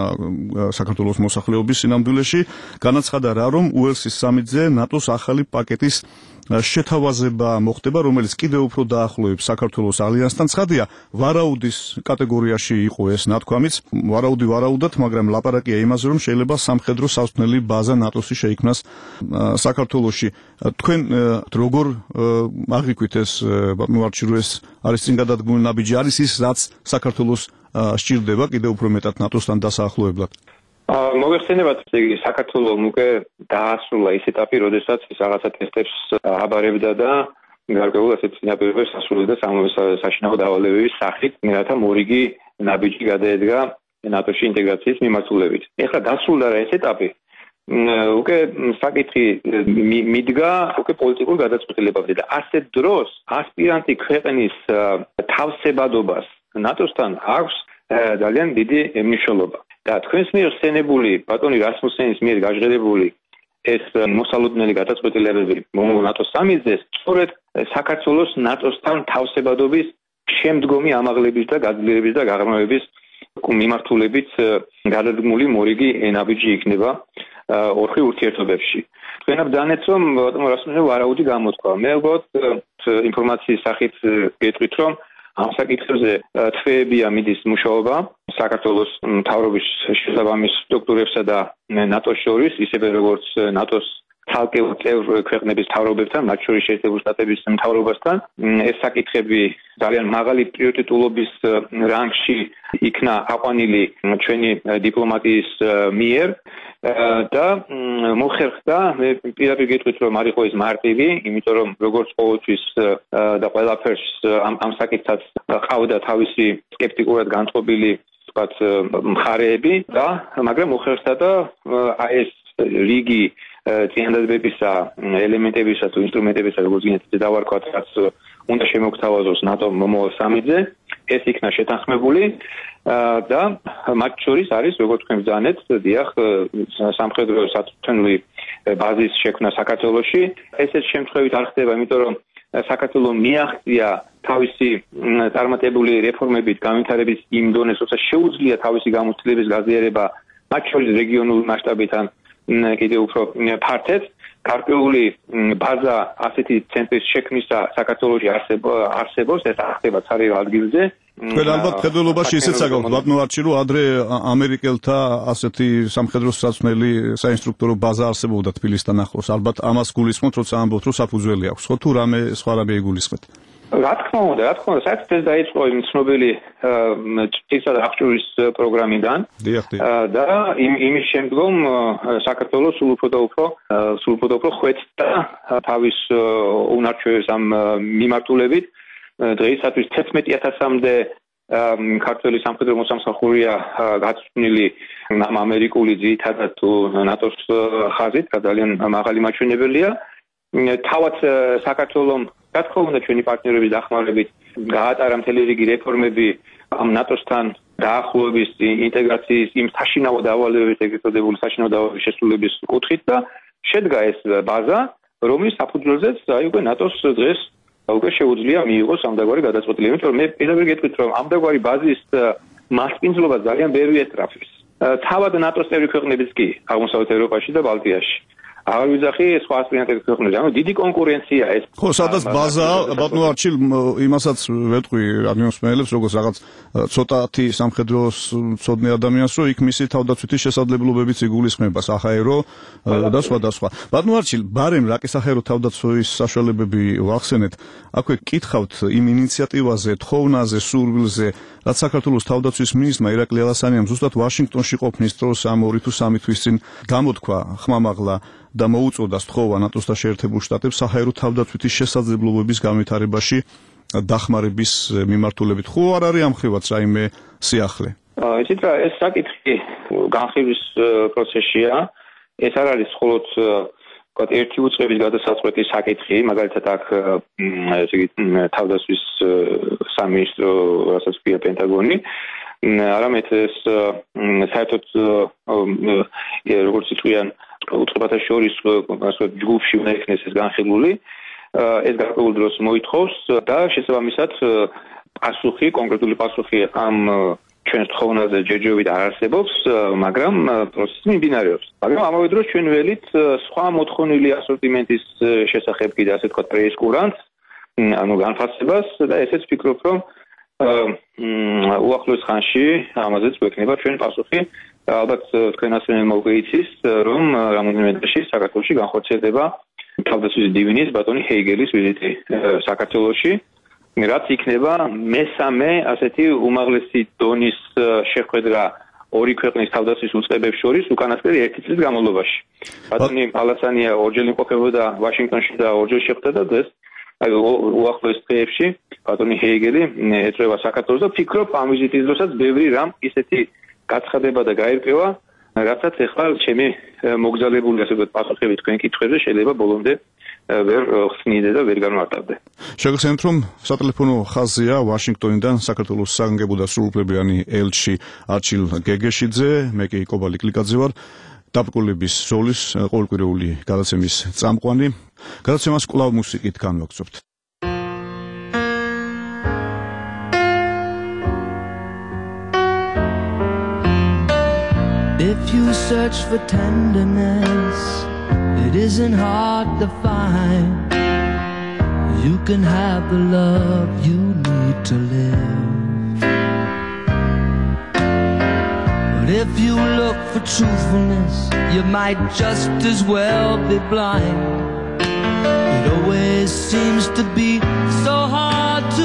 საქართველოს მოსახლეობის სინამდვილეში, განაცხადა რა, რომ უელსის სამიძე ნატოს ახალი პაკეტის შეთავაზება მოხდება, რომელიც კიდევ უფრო დაახლოებს საქართველოს ალიანსთან. ცხადია, ვარაუდის კატეგორიაში იყო ეს ნათქვამიც, ვარაუდად, მაგრამ ლაპარაკია იმაზე, რომ შეიძლება სამხედრო სასწავლელი ბაზა ნატოსი შეიქმნას საქართველოში. თქვენ როგორ აღიქვით ეს ბატონო არჩილო, ეს არის წინ გადადგმული ნაბიჯი, არის ის, რაც საქართველოს სჭირდება კიდევ უფრო მეტად ნატოსთან დასაახლოებლად?
მოგეხსენებათ, საქართველოს უკვე დაასრულა ის ეტაპი, როდესაც ის რაღაცა ტესტებს აბარებდა და გარკვეულ ასეთ წინაპირობებს ასრულებდა საშინაო დავალებების სახით, რათა მორიგი ნაბიჯი გადაედგა ნატოში ინტეგრაციის მიმართულებით. ეხლა დასრულდა რა ეს ეტაპი, უკვე საკითხი მიდგა უკვე პოლიტიკურ გადაწყვეტილებებზე და ასეთ დროს ასპირანტი ქვეყნის თავსებადობას ნატოსთან აქვს ძალიან დიდი მნიშვნელობა. და თქვენს მიერ ხსენებული ბატონი რასმუსენის მიერ გაჟღერებული ეს მოსალოდნელი გადაწყვეტილებები ნატოს სამიძეს სწორედ საქართველოს ნატოსთან თავსებადობის შემდგომი ამაღლების და გაძლიერების და გაღრმავების მიმართულებით გადადგმული მორიგი ნაბიჯი იქნება ორხი ურთიერთობებში. თქვენ ბრძანეთ, რომ ბატონო რასმუსენმა ვარაუდი გამოთქვა. მე უბრალოდ ინფორმაციის სახით გეტყვით, რომ ამ საკითხებზე თვეებია მიდის მუშაობა საქართველოს მთავრობის შესაბამის სტრუქტურებსა და ნატოს შორის, ისევე როგორც ნატოს ცალკეულ წევრ ქვეყნების მთავრობებთან, მათ შორის შეერთებული შტატების მთავრობასთან. ეს საკითხები ძალიან მაღალი პრიორიტეტულობის რანგში იქნა აყვანილი ჩვენი დიპლომატიის მიერ და მოხერხდა, მე პირადად გეტყვით, რომ არ იყო ეს მარტივი, იმიტომ რომ როგორც ყოველთვის და ყველაფერს ამ საკითხად ყავდა თავისი სკეპტიკურად განწყობილი ვთქვათ მხარეები და მაგრამ მოხერხდა და აი ეს რიგი წინადადებებისა, ელემენტებისა თუ ინსტრუმენტებისა, როგორც გინდათ დავარქვათ, რაც უნდა შემოგთავაზოს ნატო მომავალ სამიძე, ეს იქნა შეთანხმებული და მათ შორის არის, როგორც თქვენ ბრძანეთ, დიახ, სამხედრო საწვრთნელი ბაზის შექმნა საქართველოში. ესეც შემთხვევით არ ხდება, იმიტომ რომ საქართველოს მიაღწია თავისი წარმატებული რეფორმებით განვითარების იმ დონეს, როცა შეუძლია თავისი გამოცდილების გაზიარება, მათ შორის რეგიონულ მასშტაბიდან კიდევ უფრო ფართედ, გარკვეული ბაზა ასეთი ცენტრის შექმნისა საქართველოში არსებობს, ეს ახდება ცარიელ ადგილზე.
თქვენ ალბათ მხედველობაში ისეც აგავთ, ბატონო არჩილო, ადრე ამერიკელთა ასეთი სამხედრო საწვრთნელი საინსტრუქტორო ბაზა არსებობდა თბილისთან ახლოს. ალბათ ამას გულისხმობთ, როცა ამბობთ, რომ საფუძველი აქვს, ხო თუ რამე სხვა რამე იგულისხმეთ?
რა თქმა უნდა, საერთოდ ეს დაიწყო იმ ცნობილი ჭრისა და აღჭურის პროგრამიდან და იმის შემდგომ საქართველოს სულ უფრო და უფრო ხვეწდა თავის უნარჩვევებს ამ მიმართულებით. დღეისათვის 11,000-მდე ქართველი სამხედრო მოსამსახურეა გაწვრთნილი ამერიკული ძირითადად ნატოს ხაზით, ძალიან მაღალი მაჩვენებელია. თავად საქართველოს რა თქმა უნდა ჩვენი პარტნიორების დახმარებით გაატარა მთელი რიგი რეფორმები ამ ნატოსთან დაახლოების, ინტეგრაციის, იმ საშინაო დავალებების, ეგრეთ წოდებული საშინაო დავალების შესრულების კუთხით და შედგა ეს ბაზა, რომლის საფუძველზეც აი უკვე ნატოს დღეს უკვე შეუძლია მიიღოს ამდაგვარი გადაწყვეტილება. იმიტომ რომ მე პირადად გეტყვით, რომ ამდაგვარი ბაზის მასპინძლობა ძალიან ბევრი ესწრაფვის. თავად ნატოს წევრი ქვეყნებიც კი აღმოსავლეთ ევროპაში და ბალტიაში. აღარ ვიძახი სხვა ასპირანტების ქვეყნებზე. ანუ დიდი კონკურენცია ეს.
ხო, სადაც ბაზაა, ბატონო არჩილ, იმასაც ვეტყვი რადიოსმენელებს, როგორც რაღაც ცოტათი სამხედროს მცოდნე ადამიანს, რომ იქ მისი თავდაცვითი შესაძლებლობებიც იგულისხმება, საჰაერო და სხვა. ბატონო არჩილ, ბარემ რაკი საჰაერო თავდაცვის საშუალებები ვახსენეთ, აქვე კითხავთ იმ ინიციატივაზე, თხოვნაზე, სურვილზე, რაც საქართველოს თავდაცვის მინისტრმა ირაკლი ალასანიამ ზუსტად ვაშინგტონში ყოფნის დროს ამ 2 თუ 3 თვის წინ გამოთქვა ხმამაღლა და მოუწოდა სთხოვა ნატოს და შეერთებულ შტატებს საჰაერო თავდაცვითი შესაძლებლობების განვითარებაში დახმარების მიმართულებით. ხო არ არის ამ ხრივაც რაიმე სიახლე?
იცით რა, ეს საკითხი განხილვის პროცესშია. ეს არ არის მხოლოდ ერთი უწყების გადასაწყვეტი საკითხი, მაგალითად აქ ესე იგი თავდაცვის სამინისტრო, რასაც ქვია პენტაგონი, არამედ ეს საერთოდ როგორც იტყვიან უწყებათა შორის ასე ჯგუფში უნდა იქნეს ეს განხილული. ეს გარკვეულ დროს მოითხოვს და შესაბამისად პასუხი, კონკრეტული პასუხი ამ ჩვენს თხოვნაზე ჯერჯერობით არ არსებობს, მაგრამ პროცესი მიმდინარეობს. მაგრამ ამავე დროს ჩვენ ველით სხვა მოთხოვნილი ასორტიმენტის შესახებ კიდე ასე თქვა პრეისკურანტს, ანუ განფასებას და ესეც ვფიქრობ, რომ უახლოეს ხანში ამაზეც გვექნება ჩვენ პასუხი. ალბათ თქვენ ასე მოგეიცის, რომ რამოდენიმე დღეში საქართველოში განხორციელდება თავდაცვის დივინის ბატონი ჰეიგელის ვიზიტი საქართველოში. რაც იქნება მესამე ასეთი უმაღლესი დონის შეხვედრა 2 ქვეყნის თავდაცვის უწყებებს შორის უკანასკნელი 1 წლის განმავლობაში. ბატონი ალასანია ორჯერ იმყოფებოდა ვაშინგტონში და ორჯერ შეხვდა და დღეს აი უახლოეს დღეებში ბატონი ჰეიგელი ეწვევა საქართველოს და ფიქრობ ამ ვიზიტის დროსაც ბევრი რამ ისეთი გაცხადება და გაირკვევა, რასაც ახლა ჩემი მოგზაურებული ასე ვთქვათ პასუხები თქვენ კითხვებზე შეიძლება ბოლომდე ვერ ხსნიდე და ვერ განმარტავდე.
შეგახსენებთ, რომ სატელეფონო ხაზია ვაშინგტონიდან საქართველოს საგანგებო და სრულუფლებიანი ელჩი არჩილ გეგეშიძე, მე კი კობალი კლიკაძე ვარ, დაბრკოლების ზოლის ყოველკვირეული გადაცემის წამყვანი. გადაცემას კვლავ მუსიკით განვაგრძობთ.
If you search for tenderness, it isn't hard to find. You can have the love you need to live. But if you look for truthfulness, you might just as well be blind. It always seems to be so hard to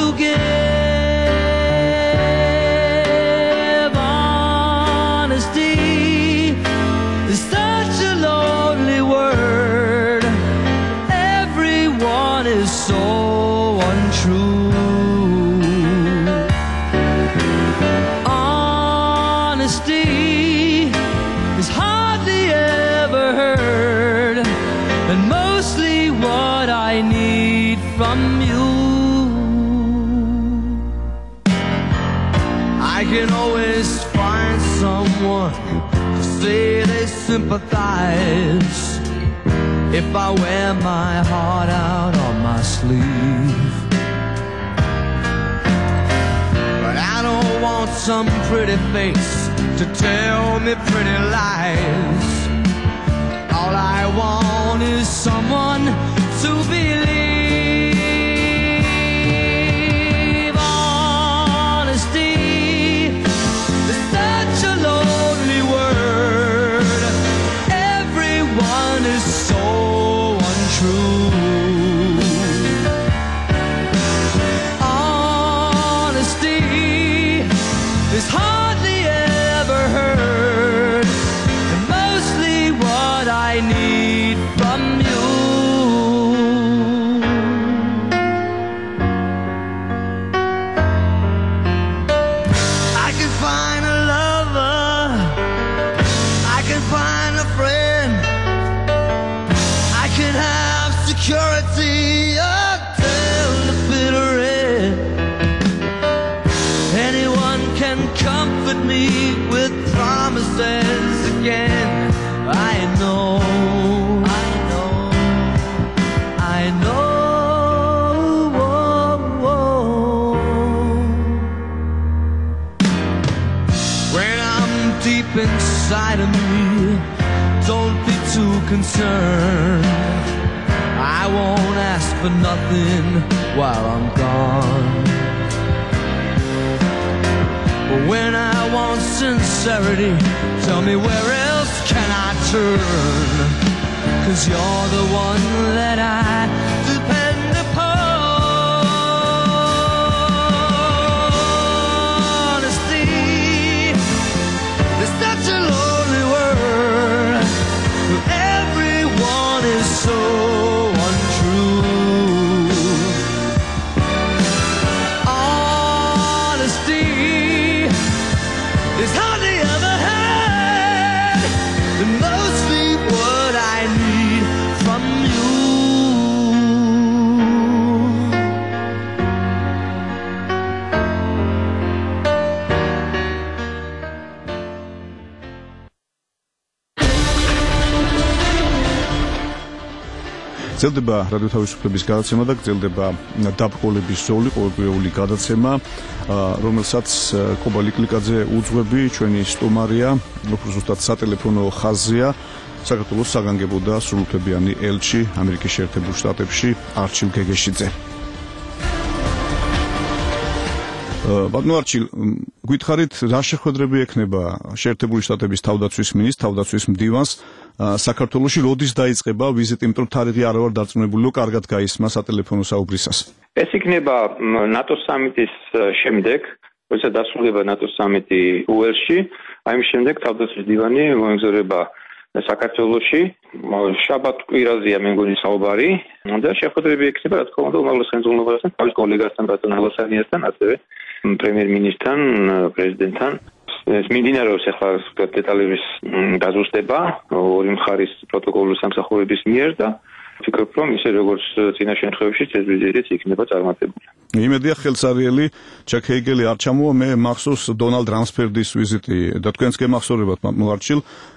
give. Honesty is such a lonely word. Everyone is so untrue. Honesty is hardly ever heard, and mostly what I need from you. I can always find someone to say they sympathize if I wear my heart out on my sleeve. But I don't want some pretty face to tell me pretty lies. All I want is someone to believe. Honesty is such a lonely word. Everyone is so untrue. Honesty is hardly ever heard, and mostly what I need from you. I can find a lover, I can find a friend, I can have security until the bitter end. Anyone can comfort me with promises again. I know, I know, I know. When I'm deep inside of me, don't be too concerned. I won't ask for nothing while I'm gone. But when I want sincerity, tell me where else can I turn? 'Cause you're the one that I depend upon. Honesty is such a lonely word. Everyone is so untrue. Honesty is hardly ever had, and mostly what I need from you.
გრძელდება რადიო თავისუფლების გადაცემა და გრძელდება დაბრძოლების ზოლი, ყოველკვირეული გადაცემა, რომელსაც კობა ლიკლიკაძე უძღვები, ჩვენი სტუმარია, უფრო ზუსტად სატელეფონო ხაზია, საქართველოს საგანგებო და სრულუფლებიანი ელჩი ამერიკის შეერთებულ შტატებში არჩილ გეგეშიძე. ბატონო არჩილ, გითხარით, რა შეხვედრები ექნება შეერთებული შტატების თავდაცვის მინისტრს, თავდაცვის მდივანს საქართველოში, როდის დაიწყება ვიზიტი, იმიტომ რომ თარიღი არ ვარ დარწმუნებული, კარგად გაისმა სატელეფონო საუბრისას.
ეს იქნება ნატოს სამიტის შემდეგ, როცა დასრულდება ნატოს სამიტი უელსში, აი მის შემდეგ თავდაცვის მდივანი მოემგზავრება საქართველოში, შაბათ კვირაზეა მე მგონი საუბარი და შეხვედრები ექნება, რა თქმა უნდა, უმაღლეს ხელმძღვანელობასთან, თავის კოლეგასთან, ბატონ ალასანიასთან, ასევე პრემიერ-მინისტრთან, პრეზიდენტთან. ეს მიმდინარეობს ახლა დეტალების გაზუსტება ორი მხარის პროტოკოლის სამსახურების მიერ და ვფიქრობ, რომ ისე როგორც წინა შემთხვევაში ეს ვიზიტიც იქნება წარმატებული.
იმედია ხელსარიელი ჩაკ ჰეიგელი არ ჩამოვა, მე მახსოვს დონალდ რამსფერდის ვიზიტი და თქვენს გემახსოვრებათ მარჩილ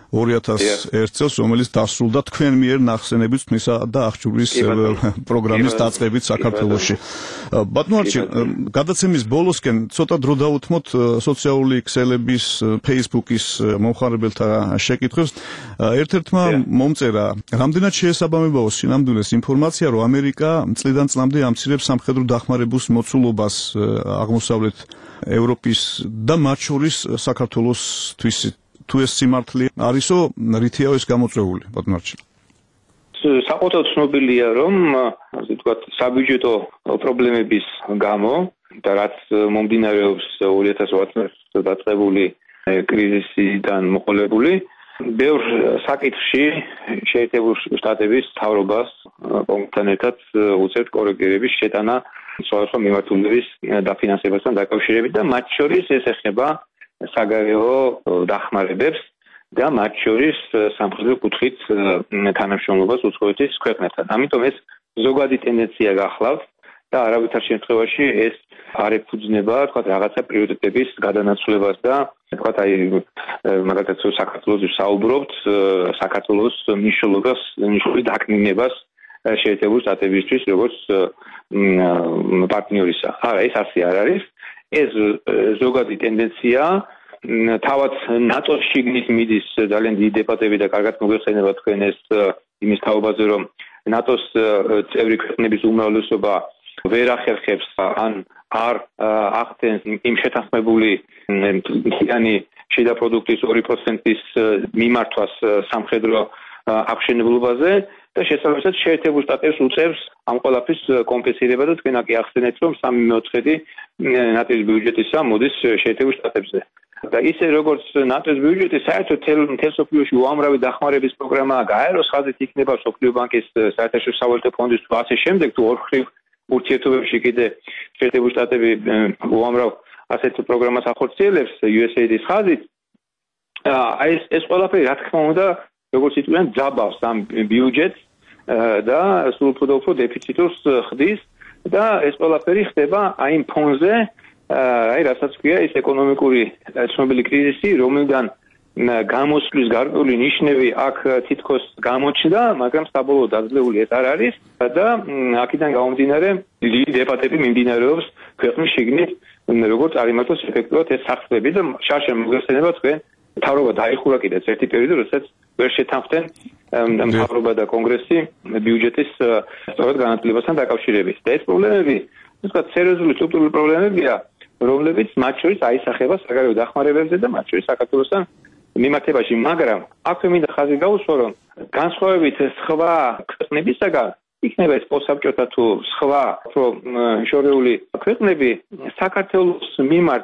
2001 წელს, რომელიც დასრულდა თქვენ მიერ ნახსენების თმისა და აღჭურვის პროგრამის დაწყებით საქართველოში. ბატონო არჩილ, გადაცემის ბოლოსკენ ცოტა დრო დავუთმოთ სოციალური ქსელების, Facebook-ის მომხმარებელთა შეკითხვებს. ერთ-ერთმა მომწერა, რამდენად შეესაბამებაო სინამდვილეს ინფორმაცია, რომ ამერიკა წლიდან წლამდე ამცირებს სამხედრო დახმარების მოცულობას აღმოსავლეთ ევროპის და მათ შორის საქართველოსთვის. თუ ეს სიმართლე არისო, რითია ეს გამოწვეული, ბატონ არჩილ?
საყოველთაოდ ცნობილია, რომ ასე ვთქვათ, საბიუჯეტო პრობლემების გამო და რაც მომდინარეობს 2008 წელს დაწყებული კრიზისიდან მოყოლებული, ბევრ საკითხში შეერთებულ შტატების მთავრობას კონკრეტულად ერთად უწევთ კორექტირების შეტანა სხვადასხვა მიმართულების დაფინანსებასთან დაკავშირებით და მათ შორის ეს ეხება საგარეო დახმარებებს და მათ შორის სამხედრო კუთხით თანამშრომლობას უცხოეთის ქვეყნებთან. ამიტომ ეს ზოგადი ტენდენცია გახლავთ და არავითარ შემთხვევაში ეს არ ეფუძნება, თქვა რაღაცა პრიორიტეტების გადანაცვლებას და თქვა აი მაგალითად საქართველოს საუბრობთ საქართველოს მნიშვნელობას, მნიშვნელობის დაკნინებას შეერთებულ შტატებისთვის როგორც პარტნიორისა. არა, ეს ასე არ არის. ეს ზოგადი ტენდენცია თავად ნატოს შიგნით მიდის ძალიან დიდი დებატები და კარგად მოგეხსენება თქვენ ეს იმის თაობაზე, რომ ნატოს წევრი ქვეყნების უმრავლესობა ვერ ახერხებს ან არ ახდენს იმ შეთანხმებული მთლიანი შიდა პროდუქტის 2%-ის მიმართვას სამხედრო აღშენებლობაზე და შესაბამისად შეერთებულ შტატებს უწევს ამ ყველაფრის კომპენსირება და თქვენ აქ ახსენეთ, რომ 3/4 ნატოს ბიუჯეტისა მოდის შეერთებულ შტატებზე. და ისე როგორც ნატოს ბიუჯეტი საერთოდ მთელ სოფლიოში უამრავი დახმარების პროგრამაა, გაეროს ხაზით იქნება სოფლიო ბანკის საერთაშორისო სავალუტო ფონდის თუ ასე შემდეგ, თუ ორხრივ ურთიერთობებში კიდე შეერთებულ შტატები უამრავ ასეთ პროგრამას ახორციელებს USAID-ის ხაზით. აი ეს ყველაფერი რა თქმა უნდა როგორც იტყვიან ძაბავს ამ ბიუჯეტს და სულ უფრო დეფიციტურს ხდის და ეს ყველაფერი ხდება აი იმ ფონზე, აი რასაც ქვია ის ეკონომიკური ცნობილი კრიზისი, რომლიდან გამოსვლის გარკვეული ნიშნები აქ თითქოს გამოჩნდა, მაგრამ საბოლოო დაძლეული ეს არ არის და აქედან გამომდინარე დიდი დებატები მიმდინარეობს ქვეყნის შიგნით, როგორც არიმართოს ეფექტურად ეს სახსრები და შარშან მოგეხსენება თქვენ მთავრობა დაიხურა კიდეც ერთი პერიოდი, როდესაც ვერ შეთანხმდნენ მთავრობა და კონგრესი ბიუჯეტის სწორად განაწილებასთან დაკავშირებით. და ეს პრობლემები, ვთქვათ, სერიოზული სტრუქტურული პრობლემებია, რომლებიც მათ შორის აისახება საგარეო დახმარებებზე და მათ შორის საქართველოსთან მიმართებაში, მაგრამ აქვე მინდა ხაზი გაუსვა, რომ განსხვავებით სხვა ქვეყნებისაგან იქნება ეს პოსტსაბჭოთა თუ სხვა შორეული ქვეყნები საქართველოს მიმართ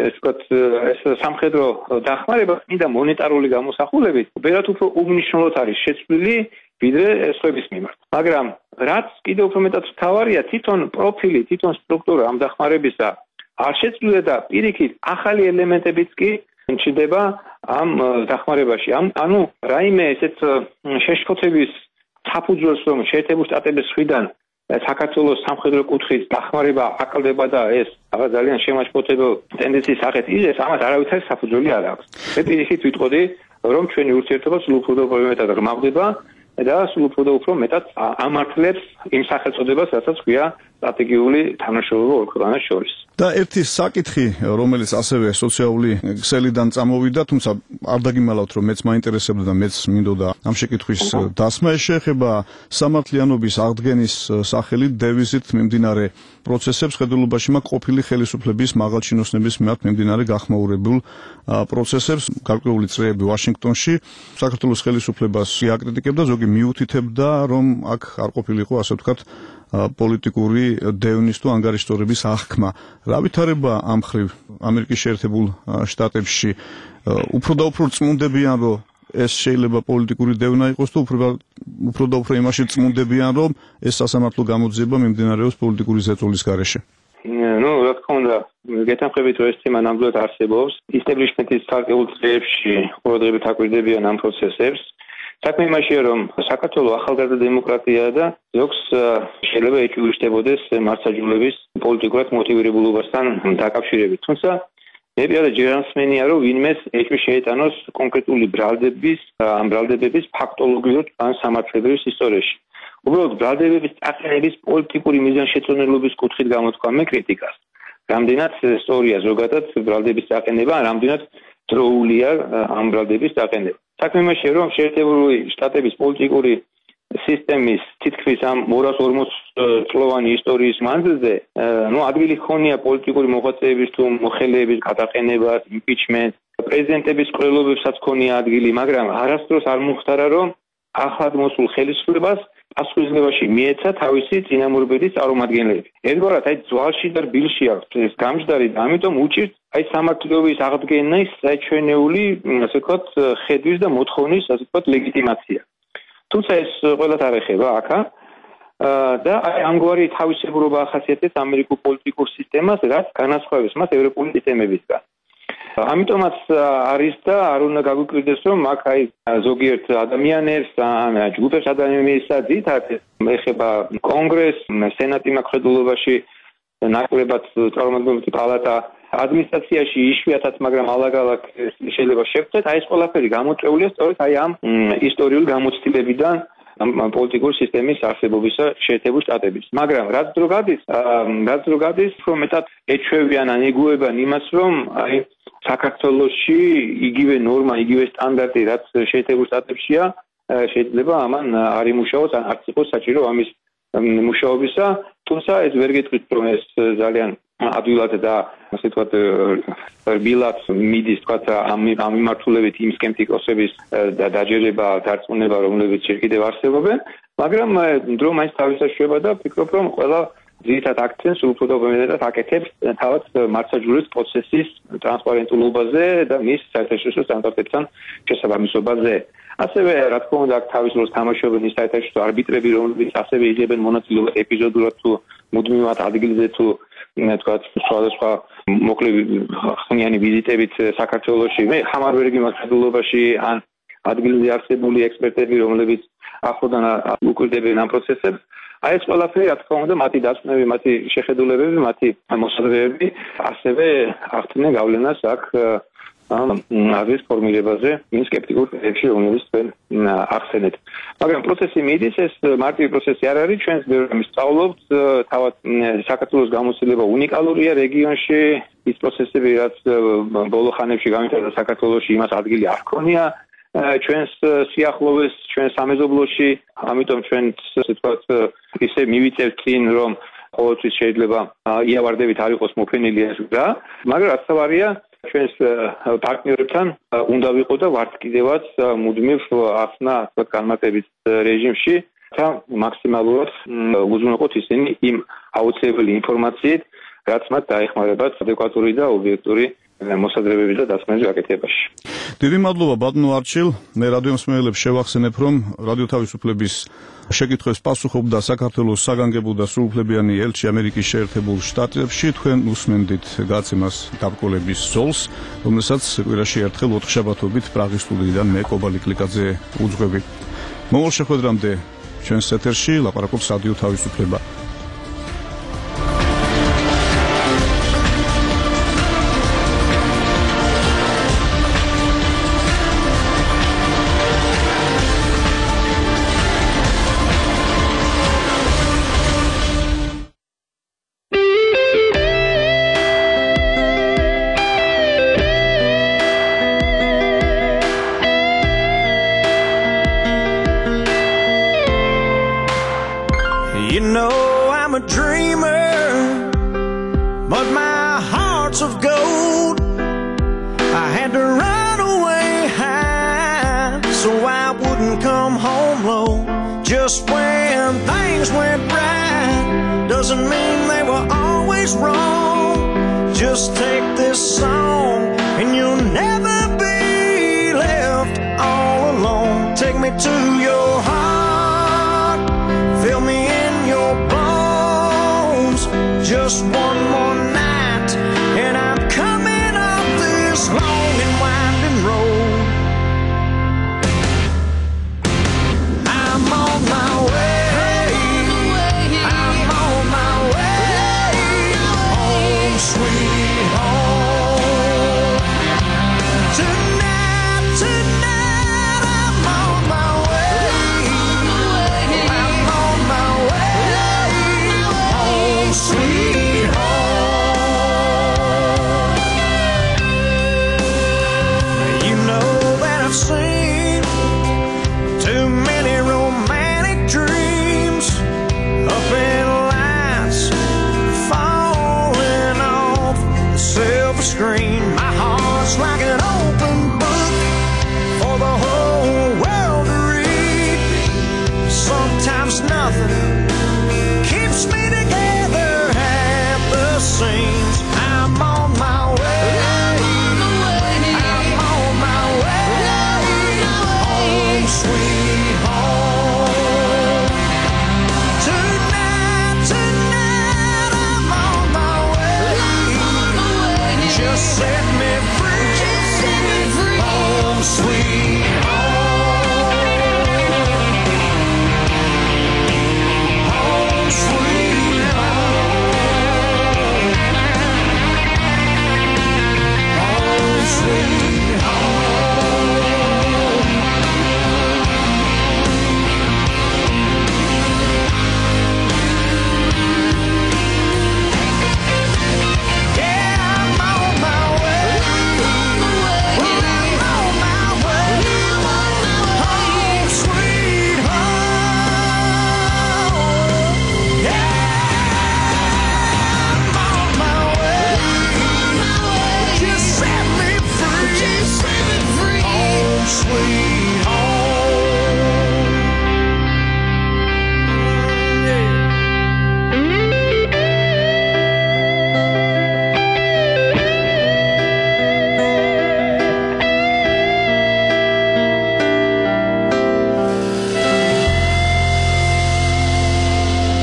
ეს სამხედრო დახმარება მინდა მონეტარული გამოსახულებით ვერათ უფრო უნიშნულოდ არის შეცვლილი ვიდრე სხვების მიმართ. მაგრამ რაც კიდევ უფრო მეტად მთავარია, თვითონ პროფილი, თვითონ სტრუქტურა ამ დახმარებისა არ შეცვლილია და პირიქით ახალი ელემენტებიც კი ჩნდება ამ დახმარებაში. ანუ რაიმე ესეთ შეშფოთების საფუძველს რომ შეერთებული შტატების მხრიდან საქართველოს სამხედრო კუთხით დახმარება აკლდება და ეს რაღაც ძალიან შემაშფოთებელ ტენდენციის სახით იზრდება, ამას არავითარი საფუძველი არ აქვს. მე პირიქით ვიტყოდი, რომ ჩვენი ურთიერთობა სულ უფრო მეტად ღრმავდება და სულ უფრო მეტად ამართლებს იმ სახელწოდებას, რასაც ქვია სტრატეგიული თანაშრომლობა ორ ქვეყანას შორის.
და ერთი საკითხი, რომელიც ასევე სოციალური ქსელიდან წამოვიდა, თუმცა არ დაგიმალავთ, რომ მეც მაინტერესებდა და მეც მინდოდა ამ შეკითხვის დასმა, ეს შეეხება სამართლიანობის აღდგენის სახელით დევიზით მიმდინარე პროცესებს ხედულობაში მაქვს ყოფილი ხელისუფლების მაღალჩინოსნების მიმართ მიმდინარე გახმაურებულ პროცესებს, გარკვეული წრეები ვაშინგტონში საქართველოს ხელისუფლებას აკრიტიკებდა, ზოგი მიუთითებდა, რომ აქ არ ყოფილიყო, ასე ვთქვათ, პოლიტიკური დევნის თუ ანგარიშტორების აღქმა. რა ვითარება ამ ხრივ ამერიკის შეერთებულ შტატებში უფრო და უფრო წმუნდებიან, რომ ეს შეიძლება პოლიტიკური დევნა იყოს და უფრო და უფრო იმაში წმუნდებიან, რომ ეს სასამართლო გამოძიება მიმდინარეობს პოლიტიკური ზეწოლის გარეშე.
რა თქმა უნდა, გეთანხმებით, რომ ეს თემა ნამდვილად არსებობს. ისტებლიშმენტის ცალკეულ წრეებში ყურადღებით აკვირდებიან ამ პროცესებს. საქმე იმაშია, რომ საქართველოს ახალგაზრდა დემოკრატია და ზოგს შეიძლება ეკიუიშტებოდეს მართლმსაჯულების პოლიტიკურად მოტივირებულობასთან დაკავშირებით. თუმცა მე პირადად ჯერამსმენია, რომ ვინმეს ეჭვი შეეტანოს კონკრეტული ამ ბრალდებების ფაქტოლოგიურ ან სამართლებრივ ისტორიაში. უბრალოდ ბრალდებების წაყენების პოლიტიკური მიზანშეწონილობის კუთხით გამოთქვა მე კრიტიკას. რამდენად სწორია ზოგადად ბრალდების წაყენება, რამდენად დროულია ამ ბრალდების წაყენება. საქმე იმაშია, რომ შეერთებული შტატების პოლიტიკური სისტემის თითქმის ამ 240 წლოვანი ისტორიის მანძილზე, ადგილი ჰქონია პოლიტიკური მოღვაწეების თუ მოხელეების გადაყენებას, იმპიჩმენტ, პრეზიდენტების ყრილობებსაც ჰქონია ადგილი, მაგრამ არასდროს არ მოხდარა, რომ ახლად მოსულ ხელისუფლებას პასუხისმგებაში მიეცა თავისი წინამორბედის წარმომადგენლები. ერთგვარად ძვალში და რბილში აქვს ეს გამჯდარი და ამიტომ უჭირთ სამართლობის აღდგენის საჩვენეული, ასე ვთქვათ, ხედვის და მოთხოვნის, ასე ვთქვათ, ლეგიტიმაცია. თუმცა ეს ყველათ არ ეხება აქა და ამგვარი თავისებურობა ახასიათებს ამერიკულ პოლიტიკურ სისტემას, რაც განასხვავებს მას ევროპული სისტემებისგან. ამიტომაც არის და არ უნდა გაგვიკვირდეს, რომ აქ ზოგიერთ ადამიანებს ან ჯგუფებს ადამიანებს ძირითადად ეხება კონგრესს, სენატი მხედველობაში, ნაკლებად წარმომადგენლთა პალატა, ადმინისტრაციაში იშვიათად, მაგრამ ალაგ-ალაგ შეიძლება შევხვდეთ, ეს ყველაფერი გამოწვეულია სწორედ ამ ისტორიული გამოცდილებიდან ამ პოლიტიკური სისტემის არსებობისა შეერთებულ შტატებში. მაგრამ რაც დრო გადის, რომ მეტად ეჩვევიან ან ეგუებიან იმას, რომ საქართველოში იგივე ნორმა, იგივე სტანდარტი, რაც შეერთებულ შტატებშია, შეიძლება ამან არ იმუშაოს, ან არც იყოს საჭირო ამის მუშაობისა, თუმცა ეს ვერ გეტყვით, რომ ეს ძალიან ადვილად და ასე ვთქვათ რბილად მიდის ვთქვათ ამ მიმართულებით იმ სკეპტიკოსების დაჯერება, დარწმუნება, რომლებიც ჯერ კიდევ არსებობენ, მაგრამ დრო მაინც თავისაშუება და ვფიქრობ, რომ ყველა ძირითად აქცენტს უფრო და მეტად აკეთებს თავად მართლმსაჯულის პროცესის ტრანსპარენტულობაზე და მის საერთაშორისო სტანდარტებთან შესაბამისობაზე. ასევე, რა თქმა უნდა, აქ თავის როლს თამაშობენ ის საერთაშორისო არბიტრები, რომლებიც ასევე იღებენ მონაწილეობას ეპიზოდურად თუ მუდმივად ადგილზე თუ თქვათ სხვადასხვა მოკლე ხნიანი ვიზიტებით საქართველოში. მე ხამარ ვერ გიმართლობაში ან ადგილზე არსებული ექსპერტები, რომლებიც ახლოდან უკვირდებიან ამ პროცესებს. ეს ყველაფერი, რა თქმა უნდა, მათი დასკვნები, მათი შეხედულებები, მათი მოსაზრებები ასევე ახდენენ გავლენას აქ აზრის ფორმირებაზე იმ სკეპტიკურ წრეებში, რომლებიც თქვენ ახსენეთ. მაგრამ პროცესი მიდის, ეს მარტივი პროცესი არ არის, ჩვენს ბევრს სწავლობთ, თავად საქართველოს გამოცდილება უნიკალურია რეგიონში, ის პროცესები, რაც ბოლო ხანებში გამიტარდა საქართველოში, იმას ადგილი არ ჰქონია ჩვენს სიახლოვეს, ჩვენ სამეზობლოში, ამიტომ ჩვენ ასე ვთქვათ, ისე მივიწევთ წინ, რომ ყოველთვის შეიძლება იავარდებით არ იყოს მოფენილი ეს გზა, მაგრამ რაც თავარია, ჩვენს პარტნიორებთან უნდა ვიყო და ვართ კიდევაც მუდმივ ახსნა განმარტებით რეჟიმში და მაქსიმალურად უზრუნველყოთ ისინი იმ აუცილებელი ინფორმაციით, რაც მათ დაეხმარებათ ადეკვატური და ობიექტური მოსაზრებების და დასმენის გაკეთებაში.
დიდი მადლობა ბატონო არჩილ. მე რადიომსმენელებს შევახსენებ, რომ რადიო თავისუფლების შეკითხვებს პასუხობდა საქართველოს საგანგებო და სრულუფლებიანი ელჩი ამერიკის შეერთებულ შტატებში. თქვენ უსმენდით გაცემას დაბრკოლების ზოლს, რომელსაც კვირაში ერთხელ 4 შაბათობით პრაღის სტუდიიდან მე კობალი კლიკაძე უძღვები. მომავალ შეხვედრამდე ჩვენს ეთერში ლაპარაკობს რადიო თავისუფლება.
You know I'm a dreamer, but my heart's of gold. I had to run away high so I wouldn't come home low. Just when things went right doesn't mean they were always wrong. Just take this song and you'll never be left all alone. Take me to your heart, fill me in your bones. Just one more night and I'm coming up this long and winding road. I'm on my way, I'm on my way home, sweet home. Tonight, tonight I'm on my way, I'm on my way home, sweet